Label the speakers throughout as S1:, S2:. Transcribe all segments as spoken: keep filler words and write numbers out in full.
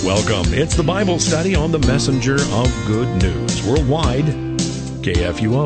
S1: Welcome. It's the Bible study on the Messenger of Good News. Worldwide, K F U O.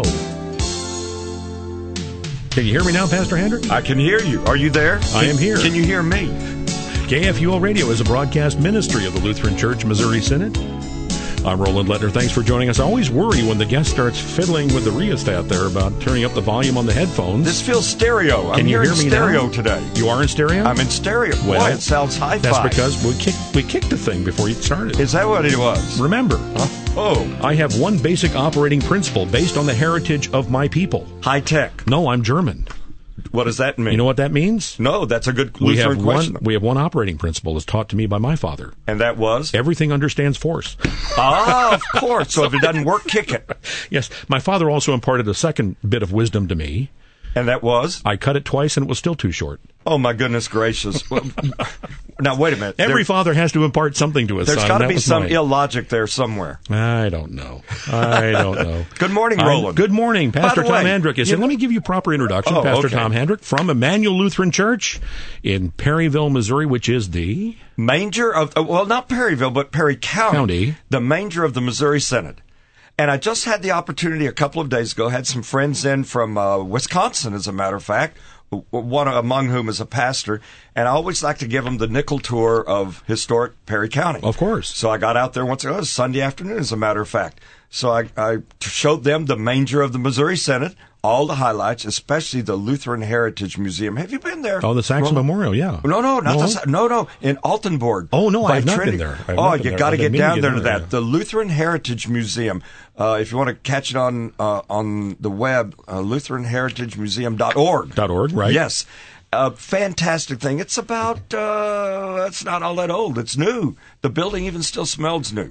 S1: Can you hear me now, Pastor Hendrick?
S2: I can hear you. Are you there?
S1: I
S2: can,
S1: am here.
S2: Can you hear me?
S1: K F U O Radio is a broadcast ministry of the Lutheran Church Missouri Synod. I'm Roland Lettner. Thanks for joining us. I always worry when the guest starts fiddling with the rheostat there about turning up the volume on the headphones.
S2: This feels stereo. I'm
S1: Can you
S2: hearing
S1: hear me
S2: stereo
S1: now?
S2: today.
S1: You are in stereo?
S2: I'm in stereo.
S1: Well,
S2: Boy, it sounds hi-fi.
S1: That's because we kicked, we kicked the thing before you started.
S2: Is that what it was?
S1: Remember,
S2: Oh,
S1: I have one basic operating principle based on the heritage of my people.
S2: high tech.
S1: No, I'm German.
S2: What does that mean?
S1: You know what that means?
S2: No, that's a good
S1: We
S2: Lutheran
S1: have
S2: question.
S1: one. We have one operating principle as taught to me by my father.
S2: And that was?
S1: Everything understands force.
S2: Ah, of course. So if it doesn't work, kick it.
S1: Yes, my father also imparted a second bit of wisdom to me.
S2: And that was?
S1: I cut it twice and it was still too short.
S2: Oh, my goodness gracious. Well, now, wait a minute.
S1: Every
S2: There-
S1: father has to impart something to his
S2: There's
S1: son.
S2: got to
S1: and that
S2: be
S1: was
S2: some
S1: mine.
S2: illogic there somewhere.
S1: I don't know. I don't know.
S2: Good morning,
S1: I'm-
S2: Roland.
S1: Good morning. Pastor
S2: the
S1: Tom
S2: way,
S1: Hendrick is
S2: you
S1: here. Let me give you a proper introduction.
S2: Oh,
S1: Pastor
S2: okay.
S1: Tom Hendrick from Emmanuel Lutheran Church in Perryville, Missouri, which is the...
S2: Manger of, uh, well, not Perryville, but Perry County,
S1: County.
S2: the manger of the Missouri Synod. And I just had the opportunity a couple of days ago, had some friends in from uh, Wisconsin, as a matter of fact, w- one among whom is a pastor, and I always like to give them the nickel tour of historic Perry County.
S1: Of course.
S2: So I got out there once ago, it was Sunday afternoon, as a matter of fact. So I, I showed them the manger of the Missouri Synod, all the highlights, especially the Lutheran Heritage Museum. Have you been there?
S1: Oh, the Saxon
S2: Roland?
S1: Memorial, yeah.
S2: No, no, not
S1: No?
S2: the no, no, in Altenburg.
S1: Oh, no, I
S2: by
S1: have not been
S2: Trinity.
S1: there. I have
S2: Oh,
S1: not been
S2: you
S1: there.
S2: got to
S1: I've been
S2: get
S1: meaning
S2: down
S1: to
S2: there
S1: get
S2: to
S1: down
S2: that.
S1: there,
S2: The Lutheran Heritage Museum. Uh, if you want to catch it on uh, on the web, uh, Lutheran Heritage Museum dot org.
S1: Dot org, right?
S2: Yes. A fantastic thing. It's about, uh, it's not all that old. It's new. The building even still smells new.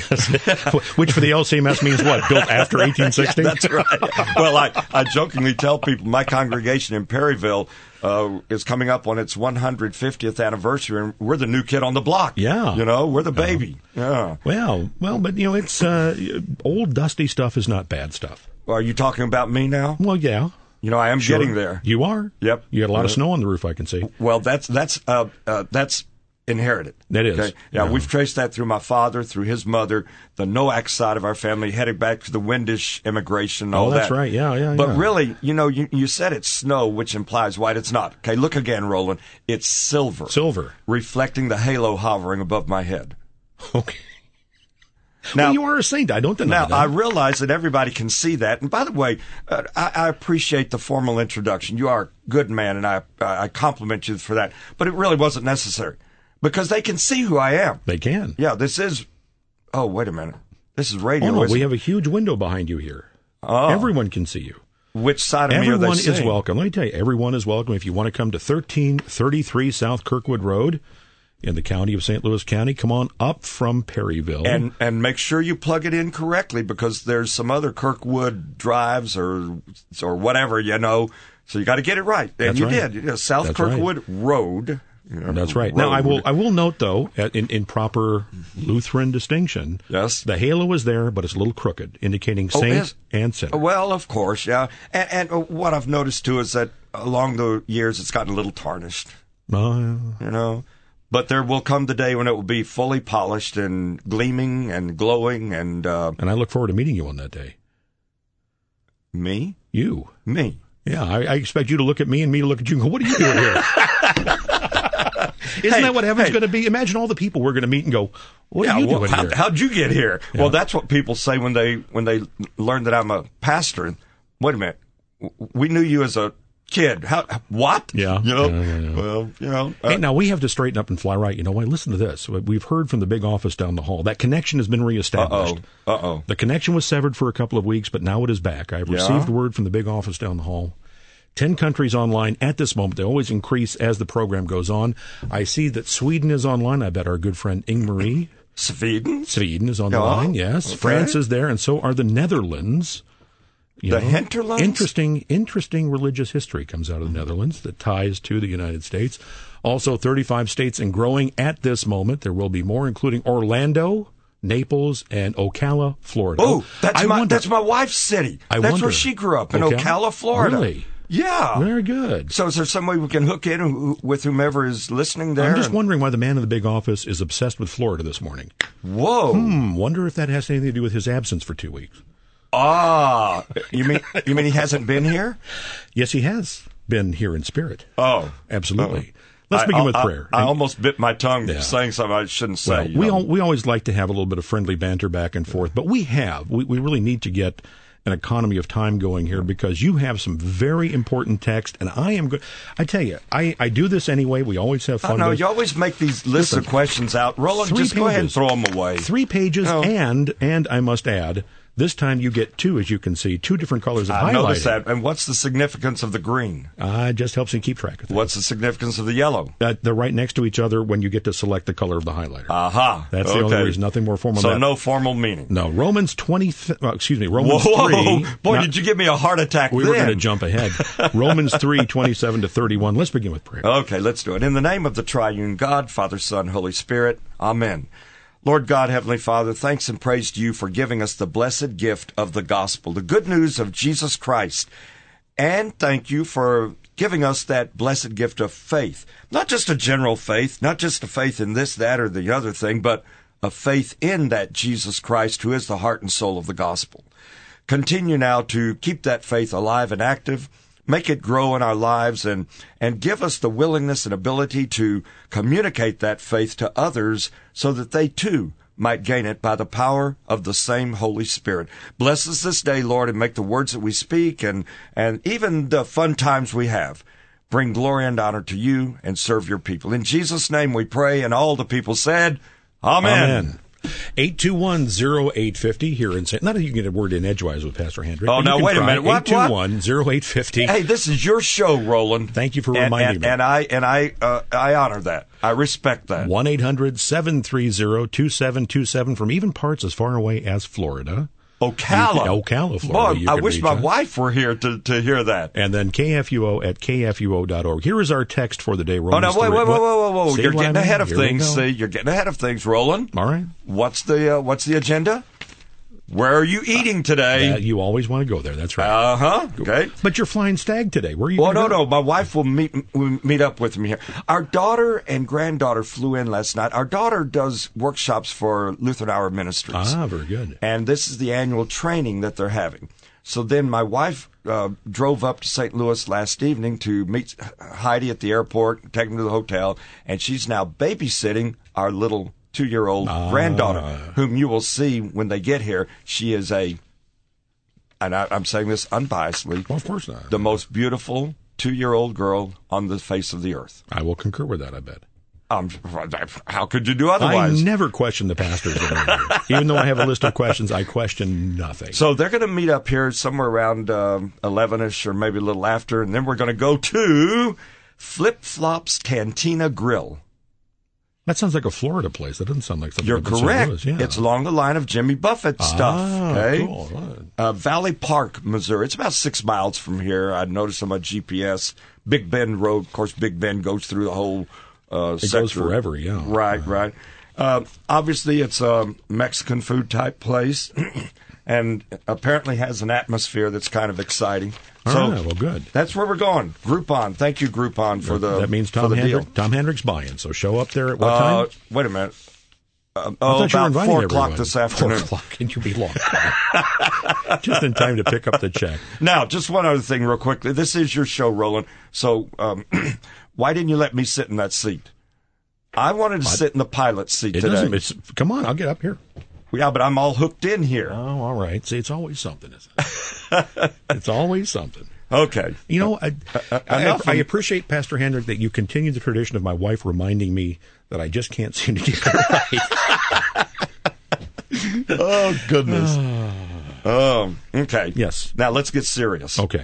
S1: Which for the L C M S means what? Built after eighteen sixty?
S2: Yeah, that's right. Well, I, I jokingly tell people my congregation in Perryville uh, is coming up on its one hundred fiftieth anniversary, and we're the new kid on the block.
S1: Yeah.
S2: You know, we're the baby. Yeah.
S1: Well, well, but, you know, it's uh, old, dusty stuff is not bad stuff.
S2: Are you talking about me now?
S1: Well, yeah.
S2: You know, I am
S1: Sure.
S2: getting there.
S1: You are?
S2: Yep.
S1: You got a lot of
S2: Uh,
S1: snow on the roof, I can see.
S2: Well, that's that's uh, uh, that's inherited.
S1: That is.
S2: Okay? Yeah,
S1: Yeah.
S2: we've traced that through my father, through his mother, the Noack side of our family, headed back to the Windish immigration and all
S1: Oh, that's
S2: that.
S1: right. Yeah, yeah,
S2: But
S1: yeah.
S2: really, you know, you, you said it's snow, which implies white. It's not. Okay, look again, Roland. It's silver.
S1: Silver.
S2: Reflecting the halo hovering above my head.
S1: Okay.
S2: Now,
S1: Well, you are a saint. I don't deny
S2: Now,
S1: that.
S2: I realize that everybody can see that. And by the way, uh, I, I appreciate the formal introduction. You are a good man, and I, I compliment you for that. But it really wasn't necessary because they can see who I am.
S1: They can.
S2: Yeah, this is. Oh, wait a minute. This is radio.
S1: Oh, no,
S2: isn't
S1: we
S2: it?
S1: have a huge window behind you here.
S2: Oh.
S1: Everyone can see you.
S2: Which side of
S1: Everyone
S2: me are they
S1: is
S2: seeing?
S1: welcome. Let me tell you, everyone is welcome. If you want to come to thirteen thirty-three South Kirkwood Road in the county of Saint Louis County, come on up from Perryville.
S2: And and make sure you plug it in correctly because there's some other Kirkwood drives or or whatever, you know. So you got to get it right. And
S1: That's
S2: you
S1: right.
S2: did. You know, South
S1: That's right.
S2: Kirkwood Road. You know,
S1: That's right. Now, I
S2: road.
S1: will I will note, though, at- in, in proper Lutheran distinction,
S2: Yes.
S1: the halo is there, but it's a little crooked, indicating
S2: Oh,
S1: saint
S2: is-
S1: and sinner.
S2: Well, of course, yeah. And, and uh, what I've noticed, too, is that along the years it's gotten a little tarnished,
S1: Uh,
S2: you know. But there will come the day when it will be fully polished and gleaming and glowing and... Uh,
S1: and I look forward to meeting you on that day.
S2: me?
S1: You.
S2: Me.
S1: Yeah, I, I expect you to look at me and me to look at you and go, what are you doing here? Isn't
S2: Hey,
S1: that what heaven's
S2: hey.
S1: going to be? Imagine all the people we're going to meet and go, what
S2: yeah,
S1: are you
S2: well,
S1: doing
S2: how,
S1: here?
S2: how'd you get here?
S1: Yeah.
S2: Well, that's what people say when they when they learn that I'm a pastor. Wait a minute. W- We knew you as a kid. How? What?
S1: Yeah.
S2: You know?
S1: Yeah, yeah, yeah.
S2: Well, you know. Uh,
S1: Hey, now we have to straighten up and fly right. You know why? Listen to this. We've heard from the big office down the hall. That connection has been reestablished.
S2: uh-oh. Uh-oh.
S1: The connection was severed for a couple of weeks, but now it is back. I have
S2: Yeah?
S1: received word from the big office down the hall. Ten countries online at this moment. They always increase as the program goes on. I see that Sweden is online. I bet our good friend Ingmarie
S2: Sweden?
S1: Sweden is on the
S2: Yeah?
S1: line, yes.
S2: Okay.
S1: France is there, and so are the Netherlands. You
S2: The
S1: know,
S2: Hinterlands?
S1: Interesting, interesting religious history comes out of the Netherlands that ties to the United States. Also, thirty-five states and growing at this moment. There will be more, including Orlando, Naples, and Ocala, Florida.
S2: Oh, that's
S1: I
S2: my
S1: wonder-
S2: that's my wife's city.
S1: I
S2: that's
S1: wonder-
S2: where she grew up, in
S1: Ocala?
S2: Ocala, Florida.
S1: Really?
S2: Yeah.
S1: Very good.
S2: So is there some way we can hook in who- with whomever is listening there?
S1: I'm just
S2: And-
S1: wondering why the man in the big office is obsessed with Florida this morning.
S2: Whoa.
S1: Hmm, wonder if that has anything to do with his absence for two weeks.
S2: Ah. You mean you mean he hasn't been here?
S1: Yes, he has been here in spirit.
S2: Oh.
S1: Absolutely. Let's
S2: I-
S1: begin
S2: I-
S1: with
S2: I-
S1: prayer.
S2: I,
S1: And-
S2: almost bit my tongue
S1: Yeah.
S2: saying something I shouldn't say.
S1: Well,
S2: you
S1: we
S2: know.
S1: all, we always like to have a little bit of friendly banter back and forth, but we have. We, we really need to get an economy of time going here because you have some very important text, and I am good. I tell you, I, I do this anyway. We always have
S2: I
S1: fun.
S2: know,
S1: with
S2: you always make these lists of questions out. Roland,
S1: Three
S2: just go ahead and
S1: pages.
S2: throw them away.
S1: Three pages,
S2: Oh.
S1: and and I must add, this time you get two, as you can see, two different colors of
S2: I
S1: highlighting.
S2: noticed that. And what's the significance of the green?
S1: Uh, it just helps you keep track of things.
S2: What's the significance of the yellow?
S1: Uh, they're right next to each other when you get to select the color of the highlighter.
S2: Aha.
S1: That's the
S2: okay.
S1: only reason. Nothing more formal
S2: So
S1: than that.
S2: no formal meaning.
S1: No, Romans twenty. Th- well, excuse me, Romans
S2: Whoa,
S1: three.
S2: boy,
S1: not-
S2: did you give me a heart attack
S1: We
S2: then.
S1: were going to jump ahead. Romans three twenty-seven to thirty-one. Let's begin with prayer.
S2: Okay, let's do it. In the name of the triune God, Father, Son, Holy Spirit. Amen. Lord God, Heavenly Father, thanks and praise to you for giving us the blessed gift of the gospel, the good news of Jesus Christ. And thank you for giving us that blessed gift of faith. Not just a general faith, not just a faith in this, that, or the other thing, but a faith in that Jesus Christ who is the heart and soul of the gospel. Continue now to keep that faith alive and active. Make it grow in our lives and, and give us the willingness and ability to communicate that faith to others so that they too might gain it by the power of the same Holy Spirit. Bless us this day, Lord, and make the words that we speak and, and even the fun times we have bring glory and honor to you and serve your people. In Jesus' name we pray, and all the people said, Amen.
S1: Amen. eight two one, oh eight five oh here in Saint. Not that you can get a word in edgewise with Pastor Hendrick.
S2: Oh,
S1: but you
S2: now,
S1: can
S2: wait a
S1: try.
S2: minute. What,
S1: eight two one, oh eight five oh.
S2: Hey, this is your show, Roland.
S1: Thank you for
S2: And-
S1: reminding
S2: and,
S1: me.
S2: And I and I uh, I honor that. I respect that.
S1: one eight hundred seven three zero two seven two seven from even parts as far away as Florida.
S2: Ocala.
S1: You can- Ocala, Florida.
S2: Boy,
S1: You
S2: I
S1: can
S2: wish
S1: reach
S2: my
S1: us.
S2: wife were here to, to hear that.
S1: And then K F U O at K F U O dot org. Here is our text for the day,
S2: Oh,
S1: Romans
S2: no, wait,
S1: three.
S2: wait, whoa,
S1: What?
S2: whoa, whoa, whoa.
S1: See
S2: You're
S1: what I
S2: getting
S1: mean?
S2: ahead of
S1: Here we
S2: things.
S1: go.
S2: See, you're getting ahead of things, Roland.
S1: All right.
S2: What's the uh, what's the agenda? Where are you eating today?
S1: Uh, you always want to go there. That's right.
S2: Uh huh. Okay.
S1: But you're flying stag today. Where are you
S2: Well, no,
S1: gonna go?
S2: no. My wife will meet will meet up with me here. Our daughter and granddaughter flew in last night. Our daughter does workshops for Lutheran Hour Ministries.
S1: Ah, very good.
S2: And this is the annual training that they're having. So then my wife uh, drove up to Saint Louis last evening to meet Heidi at the airport, take them to the hotel, and she's now babysitting our little two-year-old
S1: Ah.
S2: granddaughter, whom you will see when they get here. She is a, and I, I'm saying this unbiasedly,
S1: Well, of course not.
S2: the most beautiful two-year-old girl on the face of the earth.
S1: I will concur with that, I bet.
S2: Um, how could you do otherwise?
S1: I never question the pastors. Even though I have a list of questions, I question nothing.
S2: So they're going to meet up here somewhere around um, eleven-ish or maybe a little after, and then we're going to go to Flip Flops Cantina Grill.
S1: That sounds like a Florida place. That doesn't sound like something
S2: You're
S1: up in Saint
S2: correct.
S1: Louis. Yeah.
S2: It's along the line of Jimmy Buffett stuff.
S1: Ah,
S2: okay?
S1: cool. Right.
S2: Uh, Valley Park, Missouri. It's about six miles from here. I noticed on my G P S. Big Bend Road. Of course, Big Bend goes through the whole uh,
S1: It
S2: sector.
S1: goes forever, yeah.
S2: Right, right. Uh, obviously, it's a Mexican food type place, and apparently has an atmosphere that's kind of exciting.
S1: All
S2: so
S1: right, well, good.
S2: That's where we're going. Groupon. Thank you, Groupon, for the
S1: that means
S2: for
S1: Tom
S2: the deal.
S1: Hendrick, Tom Hendrick's buying. So show up there at what
S2: Uh,
S1: time?
S2: wait a minute. Uh,
S1: I
S2: oh,
S1: thought you were
S2: about
S1: inviting
S2: four o'clock
S1: everyone.
S2: this afternoon.
S1: Four o'clock, and you'll be long. Just in time to pick up the check.
S2: Now, just one other thing, real quickly. This is your show, Roland. So, um, why didn't you let me sit in that seat? I wanted to sit in the pilot seat
S1: It
S2: today.
S1: doesn't. It's, come on, I'll get up here.
S2: Yeah, but I'm all hooked in here.
S1: Oh, all right. See, it's always something, isn't it? It's always something.
S2: Okay.
S1: You know, I, I,
S2: enough
S1: I
S2: of-
S1: appreciate, Pastor Hendrick, that you continue the tradition of my wife reminding me that I just can't seem to get it right.
S2: Oh, goodness. Oh, okay.
S1: Yes.
S2: Now, let's get serious.
S1: Okay.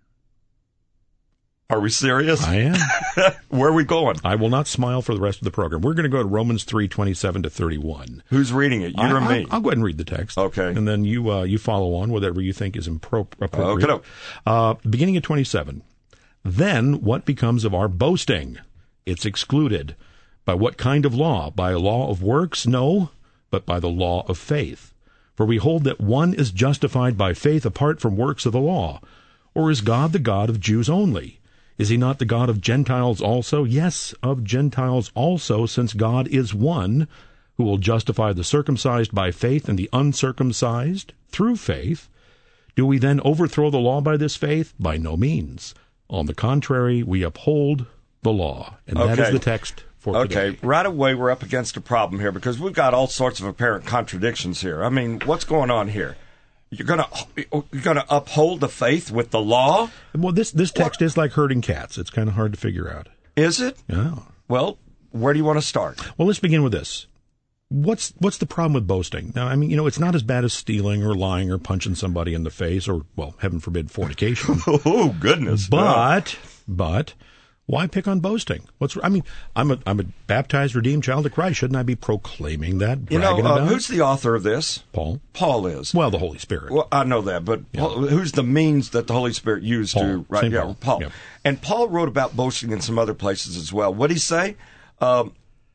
S2: Are we serious?
S1: I am.
S2: Where are we going?
S1: I will not smile for the rest of the program. We're going to go to Romans three twenty-seven to thirty-one.
S2: Who's reading it? You
S1: I,
S2: or
S1: I-
S2: me?
S1: I'll go ahead and read the text.
S2: Okay.
S1: And then you uh, you follow on whatever you think is impro- appropriate.
S2: Okay.
S1: Uh, beginning at twenty-seven. Then what becomes of our boasting? It's excluded. By what kind of law? By a law of works? No, but by the law of faith. For we hold that one is justified by faith apart from works of the law. Or is God the God of Jews only? Is he not the God of Gentiles also? Yes, of Gentiles also, since God is one, who will justify the circumcised by faith and the uncircumcised through faith. Do we then overthrow the law by this faith? By no means. On the contrary, we uphold the law. And that
S2: Okay.
S1: is the text for today.
S2: Okay, right away we're up against a problem here because we've got all sorts of apparent contradictions here. I mean, what's going on here? You're gonna you're gonna uphold the faith with the law?
S1: Well, this, this text is like herding cats. It's kind of hard to figure out.
S2: Is it?
S1: Yeah.
S2: Well, where do you want to start?
S1: Well, let's begin with this. What's what's the problem with boasting? Now, I mean, you know, it's not as bad as stealing or lying or punching somebody in the face or, well, heaven forbid, fornication.
S2: Oh, goodness.
S1: But, but, why pick on boasting? What's I mean, I'm a I'm a baptized, redeemed child of Christ. Shouldn't I be proclaiming that,
S2: You
S1: bragging
S2: know, uh,
S1: about it?
S2: who's the author of this?
S1: Paul?
S2: Paul is.
S1: Well, the Holy Spirit.
S2: Well, I know that, but Paul, who's the means that the Holy Spirit used
S1: Paul.
S2: to right?
S1: Saint
S2: Yeah,
S1: Paul.
S2: Paul.
S1: Yeah.
S2: And Paul wrote about boasting in some other places as well. What did he say? Um,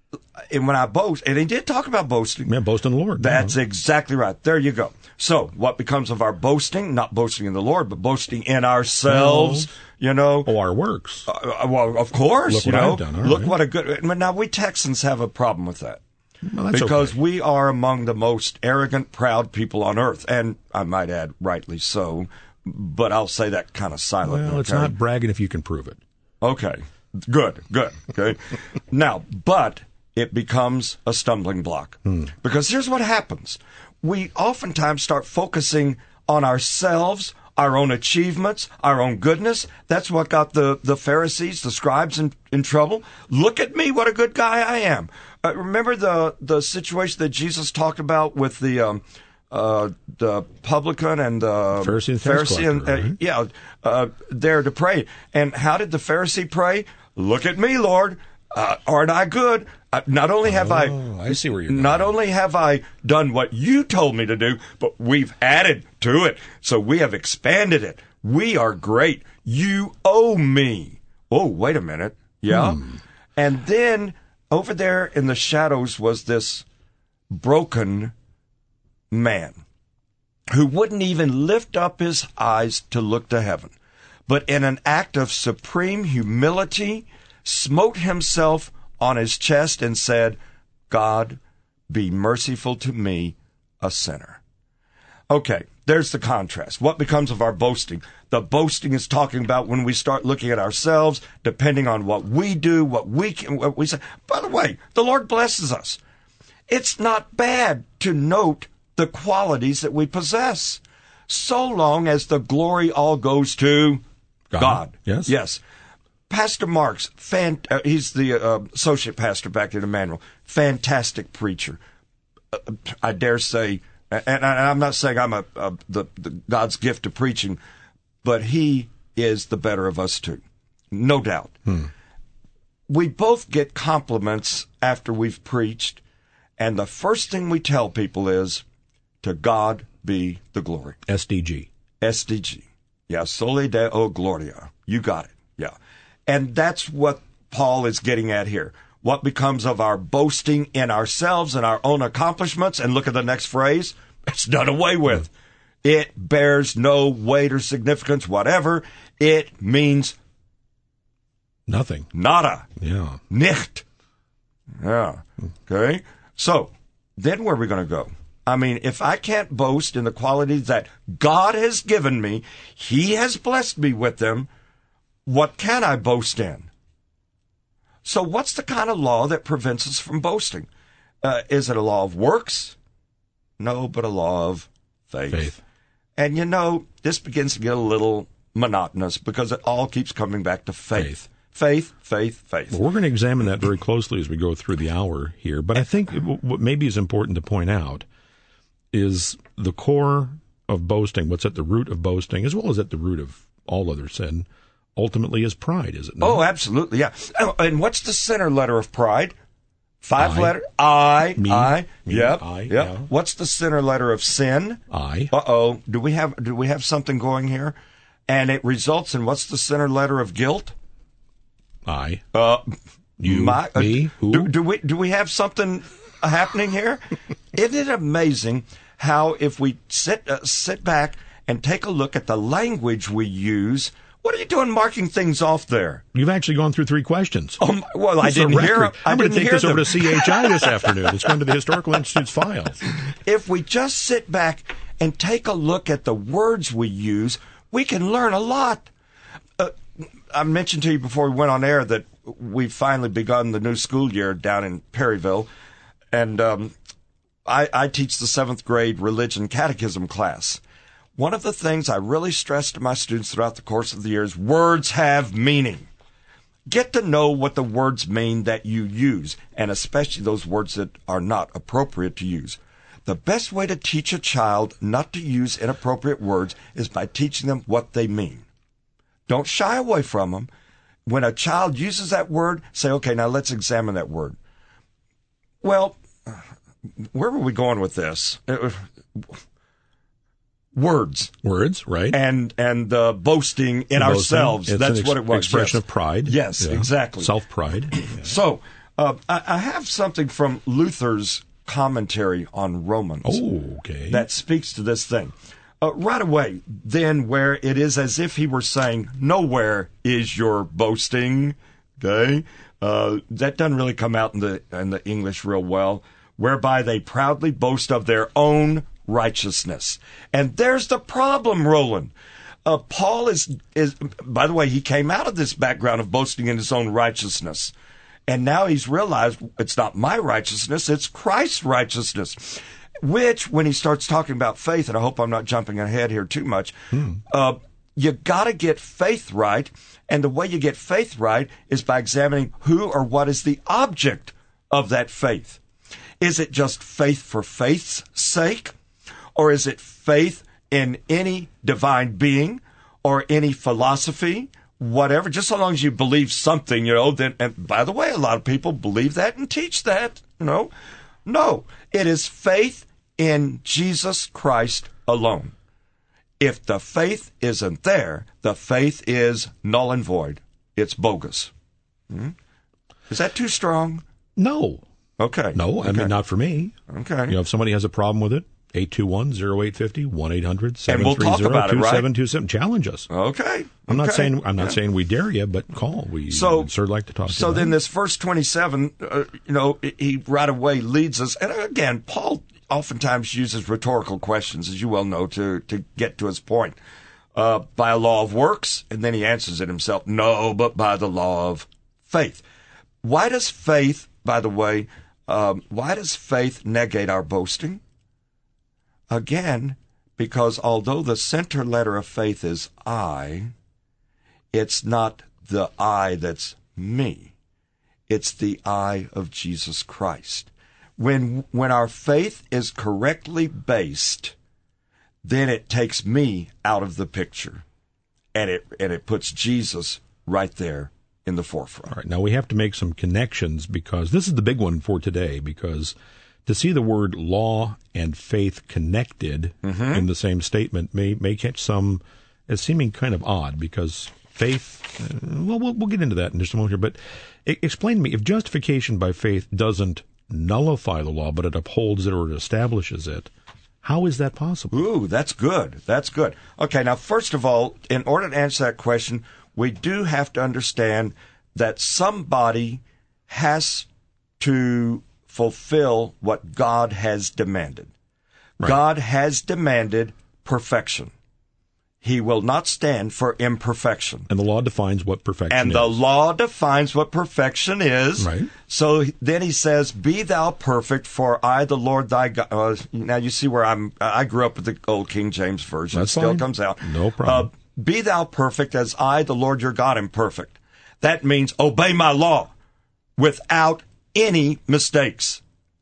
S2: and when I boast, and he did talk about boasting.
S1: Yeah, boast in the Lord.
S2: That's
S1: Yeah.
S2: exactly right. There you go. So, what becomes of our boasting? Not boasting in the Lord, but boasting in ourselves. You know.
S1: Oh, our works.
S2: Uh, well, of course.
S1: Look
S2: you
S1: what
S2: know.
S1: I've done. All
S2: Look
S1: right.
S2: what a good. Now we Texans have a problem with that.
S1: Well, that's
S2: Because
S1: okay.
S2: we are among the most arrogant, proud people on earth, and I might add, rightly so. But I'll say that kind of silently.
S1: Well, it's
S2: okay?
S1: not bragging if you can prove it.
S2: Okay, good, good. Okay, now, but it becomes a stumbling block
S1: Hmm.
S2: because here's what happens: we oftentimes start focusing on ourselves, our own achievements, our own goodness. That's what got the, the Pharisees, the scribes, in, in trouble. Look at me, what a good guy I am. Uh, remember the the situation that Jesus talked about with the um, uh, the publican and the
S1: Pharisee and tax
S2: Pharisee and,
S1: collector,
S2: uh,
S1: right?
S2: yeah, uh, there to pray. And how did the Pharisee pray? Look at me, Lord. Uh, aren't I good? Uh, not only have
S1: Oh,
S2: I,
S1: I see where you're going.
S2: not only have I done what you told me to do, but we've added to it. So we have expanded it. We are great. You owe me. Oh, wait a minute. Yeah.
S1: Hmm.
S2: And then over there in the shadows was this broken man who wouldn't even lift up his eyes to look to heaven, but in an act of supreme humility, smote himself on his chest and said, God, be merciful to me, a sinner. Okay, there's the contrast. What becomes of our boasting? The boasting is talking about when we start looking at ourselves, depending on what we do, what we can, what we say. By the way, the Lord blesses us. It's not bad to note the qualities that we possess, so long as the glory all goes to
S1: God.
S2: God.
S1: Yes.
S2: Yes. Pastor Marks, fan, uh, he's the uh, associate pastor back at Emmanuel. Fantastic preacher. Uh, I dare say, and, and I'm not saying I'm a, a the, the God's gift to preaching, but he is the better of us two, no doubt.
S1: Hmm.
S2: We both get compliments after we've preached, and the first thing we tell people is, "To God be the glory."
S1: S D G.
S2: S D G. Yeah, Soli Deo Gloria. You got it. Yeah. And that's what Paul is getting at here. What becomes of our boasting in ourselves and our own accomplishments? And look at the next phrase. It's done away with. It bears no weight or significance whatever. It means
S1: Nothing.
S2: nada.
S1: Yeah.
S2: Nicht. Yeah. Okay. So then where are we going to go? I mean, if I can't boast in the qualities that God has given me, He has blessed me with them, what can I boast in? So what's the kind of law that prevents us from boasting? Uh, is it a law of works? No, but a law of faith.
S1: Faith.
S2: And you know, this begins to get a little monotonous because it all keeps coming back to faith. Faith, faith, faith.
S1: Well, we're going to examine that very closely as we go through the hour here. But I think what maybe is important to point out is the core of boasting, what's at the root of boasting, as well as at the root of all other sin, ultimately is pride, is it not?
S2: Oh, absolutely, yeah. Oh, and what's the center letter of pride? Five
S1: I.
S2: letter I,
S1: Me.
S2: I,
S1: Me,
S2: yep,
S1: I,
S2: yep.
S1: yeah.
S2: What's the center letter of sin?
S1: I.
S2: Uh-oh, do we have do we have something going here? And it results in what's the center letter of guilt?
S1: I.
S2: Uh,
S1: You,
S2: my, uh,
S1: me, who?
S2: Do, do we do we have something happening here? Isn't it amazing how if we sit uh, sit back and take a look at the language we use. What are you doing marking things off there?
S1: You've actually gone through three questions.
S2: Oh, my, well, I didn't hear I
S1: I'm going to take this
S2: them.
S1: over to C H I this afternoon. It's going to the Historical Institute's files.
S2: If we just sit back and take a look at the words we use, we can learn a lot. Uh, I mentioned to you before we went on air that we've finally begun the new school year down in Perryville, and um, I, I teach the seventh grade religion catechism class. One of the things I really stress to my students throughout the course of the year is words have meaning. Get to know what the words mean that you use, and especially those words that are not appropriate to use. The best way to teach a child not to use inappropriate words is by teaching them what they mean. Don't shy away from them. When a child uses that word, say, okay, now let's examine that word. Well, where were we going with this? Words.
S1: Words, right.
S2: And and uh, boasting in boasting. ourselves.
S1: It's
S2: That's
S1: an ex-
S2: what it was.
S1: Expression
S2: yes.
S1: of pride.
S2: Yes,
S1: yeah.
S2: exactly.
S1: Self-pride. Yeah.
S2: So, uh, I, I have something from Luther's commentary on Romans.
S1: Oh, okay.
S2: That speaks to this thing. Uh, right away, then, where it is as if he were saying, nowhere is your boasting, okay? Uh, that doesn't really come out in the in the English real well. Whereby they proudly boast of their own righteousness. And there's the problem, Roland. Uh, Paul is, is, by the way, he came out of this background of boasting in his own righteousness. And now he's realized it's not my righteousness, it's Christ's righteousness. Which, when he starts talking about faith, and I hope I'm not jumping ahead here too much, hmm. uh, you got to get faith right. And the way you get faith right is by examining who or what is the object of that faith. Is it just faith for faith's sake? Or is it faith in any divine being or any philosophy, whatever? Just so long as you believe something, you know, then, and by the way, a lot of people believe that and teach that, you know. No, it is faith in Jesus Christ alone. If the faith isn't there, the faith is null and void. It's bogus. Hmm? Is that too strong?
S1: No.
S2: Okay.
S1: No, I
S2: okay.
S1: mean, not for me.
S2: Okay.
S1: You know, if somebody has a problem with it, eight two one, oh eight five oh, one eight hundred, seven three zero, two seven two seven. Challenge us.
S2: Okay.
S1: I'm not
S2: okay.
S1: saying I'm not
S2: yeah.
S1: saying we dare you, but call. We
S2: so,
S1: would sure like to talk to you.
S2: So then this verse twenty-seven, uh, you know, he right away leads us. And again, Paul oftentimes uses rhetorical questions, as you well know, to, to get to his point. Uh, by a law of works, and then he answers it himself, no, but by the law of faith. Why does faith, by the way, um, why does faith negate our boasting? Again, because although the center letter of faith is I, it's not the I that's me. It's the I of Jesus Christ. When when our faith is correctly based, then it takes me out of the picture, and it and it puts Jesus right there in the forefront.
S1: All right, now we have to make some connections because this is the big one for today, because to see the word law and faith connected mm-hmm. in the same statement may may catch some as seeming kind of odd, because faith, uh, well, well, we'll get into that in just a moment here, but I- explain to me, if justification by faith doesn't nullify the law, but it upholds it or it establishes it, how is that possible?
S2: Ooh, that's good. That's good. Okay, now, first of all, in order to answer that question, we do have to understand that somebody has to fulfill what God has demanded. Right. God has demanded perfection. He will not stand for imperfection.
S1: And the law defines what perfection
S2: and
S1: is.
S2: And the law defines what perfection is.
S1: Right.
S2: So then he says, be thou perfect, for I, the Lord thy God. Uh, now you see where I'm, I grew up with the old King James Version.
S1: That's
S2: it still
S1: fine.
S2: comes out.
S1: No problem.
S2: Uh, be thou perfect as I, the Lord your God, am perfect. That means obey my law without any mistakes.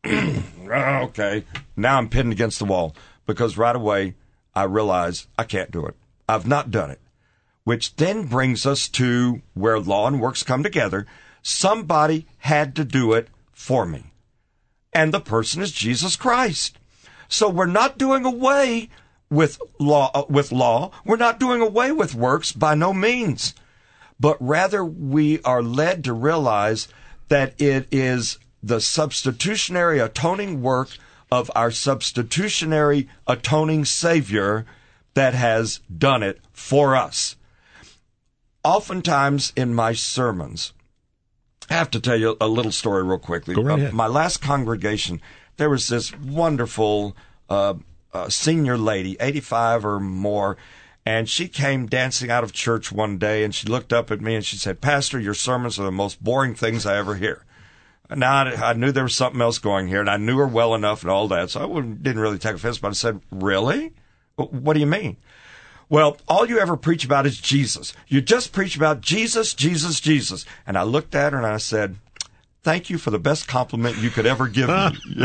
S2: Okay. Now I'm pinned against the wall because right away I realize I can't do it. I've not done it. Which then brings us to where law and works come together. Somebody had to do it for me. And the person is Jesus Christ. So we're not doing away with law, with law. We're not doing away with works by no means. But rather we are led to realize that it is the substitutionary atoning work of our substitutionary atoning Savior that has done it for us. Oftentimes in my sermons, I have to tell you a little story real quickly.
S1: Go right
S2: uh,
S1: ahead.
S2: my last congregation, there was this wonderful uh, uh, senior lady, eighty-five or more, and she came dancing out of church one day, and she looked up at me and she said, "Pastor, your sermons are the most boring things I ever hear." Now, I, I knew there was something else going here, and I knew her well enough and all that, so I wouldn't, didn't really take offense, but I said, "Really? What do you mean?" "Well, all you ever preach about is Jesus. You just preach about Jesus, Jesus, Jesus." And I looked at her and I said, "Thank you for the best compliment you could ever give me."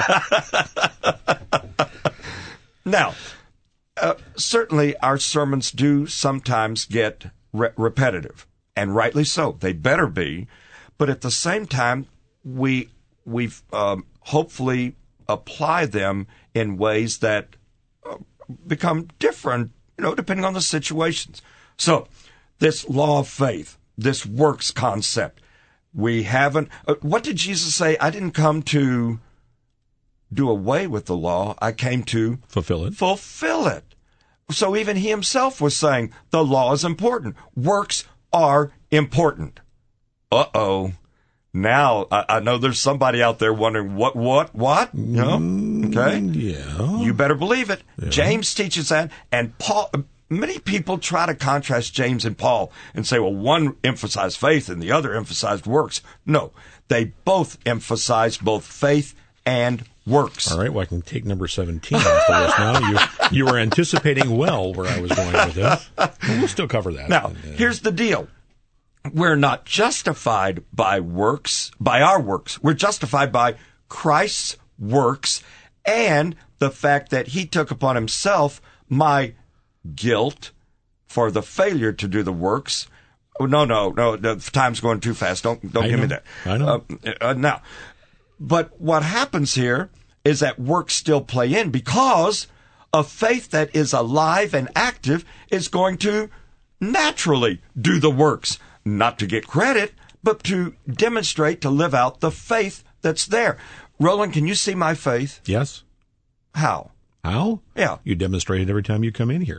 S2: Now, uh, certainly our sermons do sometimes get re- repetitive, and rightly so. They better be. But at the same time, we we've um, hopefully apply them in ways that uh, become different, you know, depending on the situations. So, this law of faith, this works concept, we haven't... Uh, what did Jesus say? "I didn't come to do away with the law. I came to...
S1: fulfill it."
S2: Fulfill it. So even he himself was saying the law is important. Works are important. Uh-oh. Now, I, I know there's somebody out there wondering, what, what, what? You know? Okay?
S1: Yeah.
S2: You better believe it.
S1: Yeah.
S2: James teaches that, and Paul... Many people try to contrast James and Paul and say, well, one emphasized faith and the other emphasized works. No, they both emphasize both faith and works.
S1: All right, well, I can take number seventeen off the list now. You, you were anticipating well where I was going with this. But we'll still cover that.
S2: Now,
S1: And, uh,
S2: here's the deal. We're not justified by works, by our works. We're justified by Christ's works and the fact that he took upon himself my guilt for the failure to do the works. Oh, no, no, no, the time's going too fast. Don't don't
S1: I
S2: give
S1: know.
S2: me that.
S1: I know.
S2: Uh, uh, now, but what happens here is that works still play in because a faith that is alive and active is going to naturally do the works, not to get credit, but to demonstrate, to live out the faith that's there. Roland, can you see my faith?
S1: yes.
S2: How?
S1: How?
S2: Yeah.
S1: You demonstrate it every time you come in here.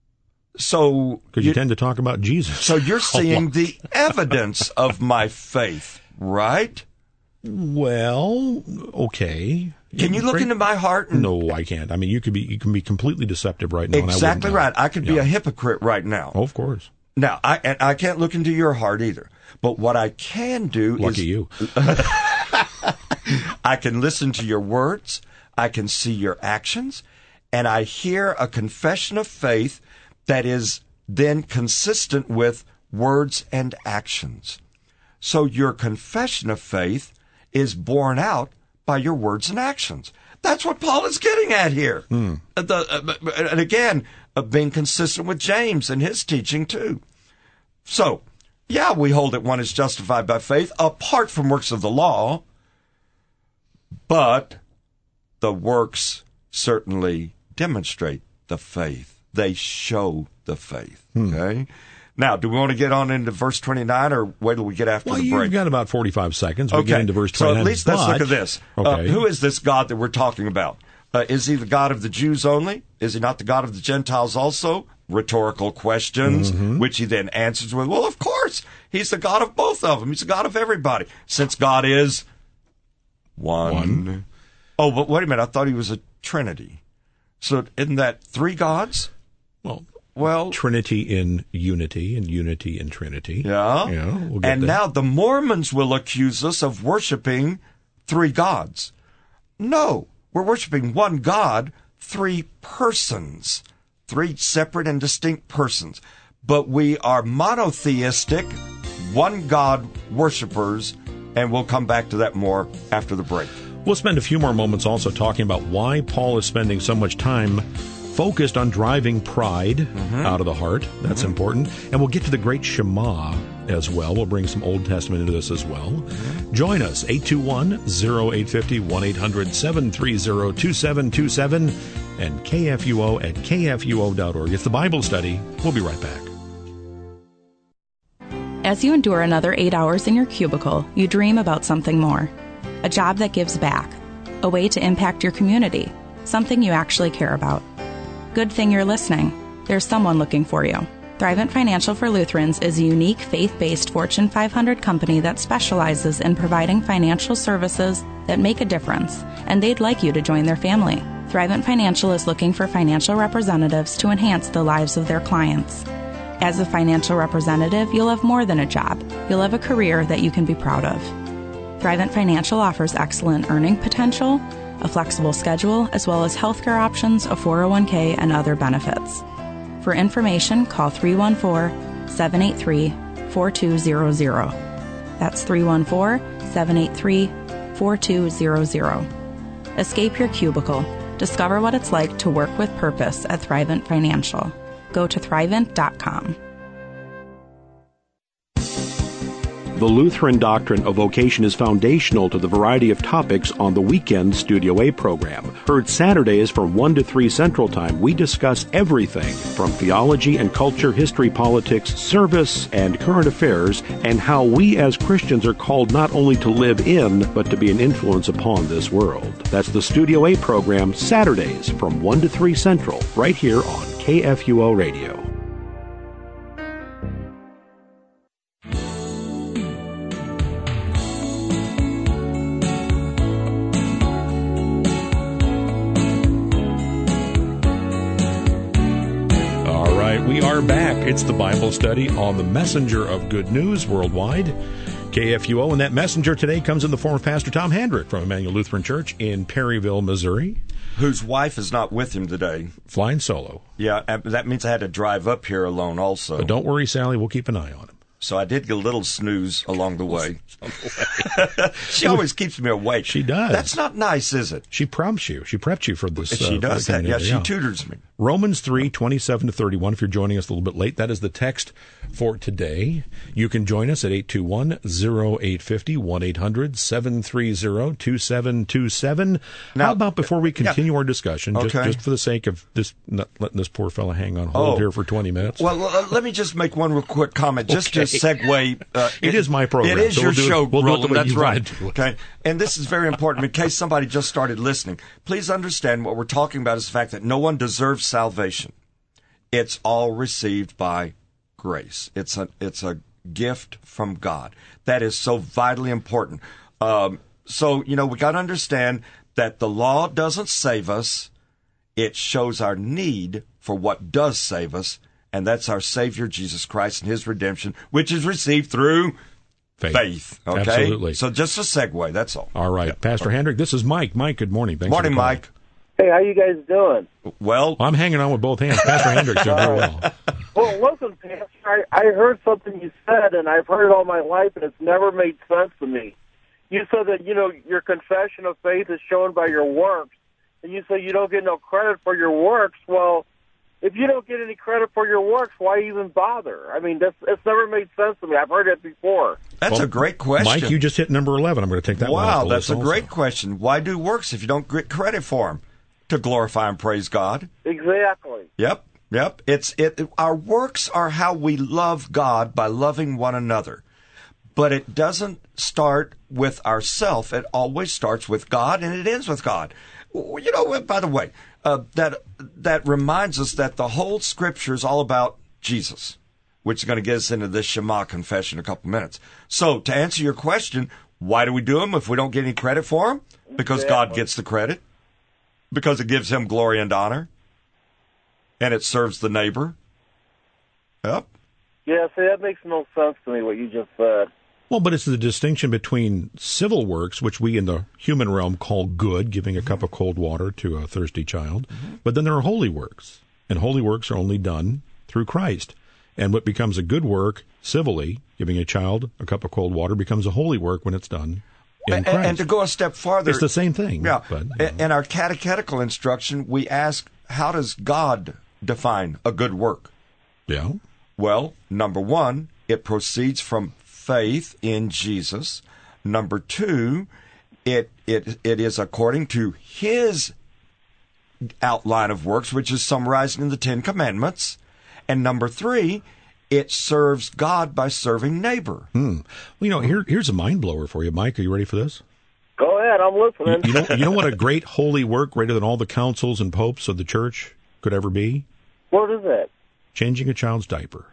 S2: So
S1: Because you, you tend to talk about Jesus.
S2: So you're
S1: a
S2: seeing
S1: lot.
S2: the evidence of my faith, right?
S1: Well, okay.
S2: Can you look into my heart? And
S1: No, I can't. I mean, you could be you can be completely deceptive right now. and I wouldn't
S2: exactly
S1: know.
S2: right. I could be
S1: Yeah.
S2: a hypocrite right now.
S1: Oh, of course.
S2: Now, I and I can't look into your heart either. But what I can do
S1: Lucky
S2: is
S1: you.
S2: I can listen to your words, I can see your actions, and I hear a confession of faith that is then consistent with words and actions. So your confession of faith is borne out by your words and actions. That's what Paul is getting at here.
S1: Hmm.
S2: The, uh, and again, uh, being consistent with James and his teaching too. So, yeah, we hold that one is justified by faith apart from works of the law, but the works certainly demonstrate the faith. They show the faith. Okay? Now, do we want to get on into verse twenty-nine, or wait till we get after
S1: Well,
S2: the
S1: you've
S2: break?
S1: got about forty-five seconds. We
S2: Okay.
S1: get into verse
S2: So
S1: twenty-nine.
S2: at least let's look
S1: but-
S2: at this.
S1: Okay.
S2: Uh, who is this God that we're talking about? Uh, is he the God of the Jews only? Is he not the God of the Gentiles also? Rhetorical questions,
S1: Mm-hmm.
S2: which he then answers with, well, of course, he's the God of both of them. He's the God of everybody. Since God is one.
S1: One.
S2: Oh, but wait a minute. I thought he was a Trinity. So isn't that three gods?
S1: Well,
S2: Well,
S1: Trinity in unity and unity in Trinity.
S2: yeah.
S1: Yeah, we'll get
S2: and
S1: there.
S2: now the Mormons will accuse us of worshiping three gods. No, we're worshiping one God, three persons, three separate and distinct persons. But we are monotheistic, one God worshipers, and we'll come back to that more after the break.
S1: We'll spend a few more moments also talking about why Paul is spending so much time focused on driving pride
S2: Mm-hmm.
S1: out of the heart. That's mm-hmm. important. And we'll get to the great Shema as well. We'll bring some Old Testament into this as well. Mm-hmm. Join us, eight two one, oh eight five oh, one eight hundred, seven three zero, two seven two seven, and K F U O at K F U O dot org. It's the Bible study. We'll be right back.
S3: As you endure another eight hours in your cubicle, you dream about something more. A job that gives back. A way to impact your community. Something you actually care about. Good thing you're listening. There's someone looking for you. Thrivent Financial for Lutherans is a unique faith-based Fortune five hundred company that specializes in providing financial services that make a difference, and they'd like you to join their family. Thrivent Financial is looking for financial representatives to enhance the lives of their clients. As a financial representative, you'll have more than a job. You'll have a career that you can be proud of. Thrivent Financial offers excellent earning potential, a flexible schedule, as well as healthcare options, a four oh one k, and other benefits. For information, call three one four, seven eight three, four two zero zero. That's three one four, seven eight three, four two zero zero. Escape your cubicle. Discover what it's like to work with purpose at Thrivent Financial. Go to thrivent dot com.
S4: The Lutheran doctrine of vocation is foundational to the variety of topics on the weekend Studio A program. Heard Saturdays from one to three Central Time, we discuss everything from theology and culture, history, politics, service, and current affairs, and how we as Christians are called not only to live in, but to be an influence upon this world. That's the Studio A program, Saturdays from one to three Central, right here on K F U O Radio.
S1: We are back. It's the Bible study on the messenger of good news worldwide, K F U O, and that messenger today comes in the form of Pastor Tom Handrick from Emmanuel Lutheran Church in Perryville, Missouri.
S2: Whose wife is not with him today.
S1: Flying solo.
S2: Yeah, that means I had to drive up here alone also.
S1: But don't worry, Sally, we'll keep an eye on him.
S2: So I did get a little snooze along the way. She always keeps me awake.
S1: She does.
S2: That's not nice, is it?
S1: She prompts you. She prepped you for this.
S2: She
S1: uh,
S2: does that. Yeah, she tutors me.
S1: Romans three, twenty-seven to thirty-one, if you're joining us a little bit late. That is the text for today. You can join us at eight two one, oh eight five oh, one eight hundred, seven three zero, two seven two seven. How about before we continue
S2: yeah.
S1: our discussion,
S2: okay.
S1: just, just for the sake of this, not letting this poor fella hang on hold
S2: oh.
S1: here for twenty minutes?
S2: Well, uh, let me just make one real quick comment, just
S1: okay.
S2: to segue. Uh,
S1: it, it is my program.
S2: It is
S1: so
S2: your
S1: we'll do
S2: show,
S1: it, we'll
S2: Roland,
S1: do it
S2: that's
S1: you
S2: right.
S1: Do.
S2: Okay, and this is very important in case somebody just started listening. Please understand what we're talking about is the fact that no one deserves salvation. It's all received by grace. It's a it's a gift from God. That is so vitally important. Um, so, you know, we got to understand that the law doesn't save us. It shows our need for what does save us, and that's our Savior, Jesus Christ, and His redemption, which is received through faith. faith okay?
S1: Absolutely.
S2: So just a segue, that's all.
S1: All right. Yeah. Pastor okay. Hendrick, this is Mike. Mike, good morning. Thanks
S2: morning,
S1: for
S2: Mike.
S5: Hey, how you guys doing?
S2: Well,
S1: I'm hanging on with both hands. Pastor Hendrick's doing very well.
S5: Well, listen, Pastor, I, I heard something you said, and I've heard it all my life, and it's never made sense to me. You said that, you know, your confession of faith is shown by your works, and you say you don't get no credit for your works. Well, if you don't get any credit for your works, why even bother? I mean, that's it's never made sense to me. I've heard it before.
S2: That's
S1: well,
S2: a great question.
S1: Mike, you just hit number eleven. I'm going to take that
S2: wow,
S1: one off the
S2: that's
S1: list
S2: a great
S1: also.
S2: question. Why do works if you don't get credit for them? To glorify and praise God.
S5: Exactly.
S2: Yep, yep. It's it. Our works are how we love God by loving one another. But it doesn't start with ourself. It always starts with God, and it ends with God. You know, by the way, uh, that that reminds us that the whole Scripture is all about Jesus, which is going to get us into this Shema confession in a couple minutes. So, to answer your question, why do we do them if we don't get any credit for them? Because
S5: exactly.
S2: God gets the credit. Because it gives Him glory and honor. And it serves the neighbor. Yep.
S5: Yeah, see, that makes no sense to me, what you just said.
S1: Well, but it's the distinction between civil works, which we in the human realm call good, giving a mm-hmm. cup of cold water to a thirsty child. Mm-hmm. But then there are holy works. And holy works are only done through Christ. And what becomes a good work civilly, giving a child a cup of cold water, becomes a holy work when it's done in
S2: and,
S1: Christ.
S2: And to go a step farther,
S1: it's the same thing.
S2: Yeah.
S1: But, you know.
S2: In our catechetical instruction, we ask, how does God define a good work?
S1: Yeah.
S2: Well, number one, it proceeds from faith in Jesus. Number two, it it it is according to His outline of works, which is summarized in the Ten Commandments. And number three, it serves God by serving neighbor.
S1: Hmm. Well, you know, here, here's a mind blower for you, Mike. Are you ready for this?
S5: Go ahead, I'm listening.
S1: You, you know, you know what a great holy work, greater than all the councils and popes of the church, could ever be?
S5: What is that?
S1: Changing a child's diaper.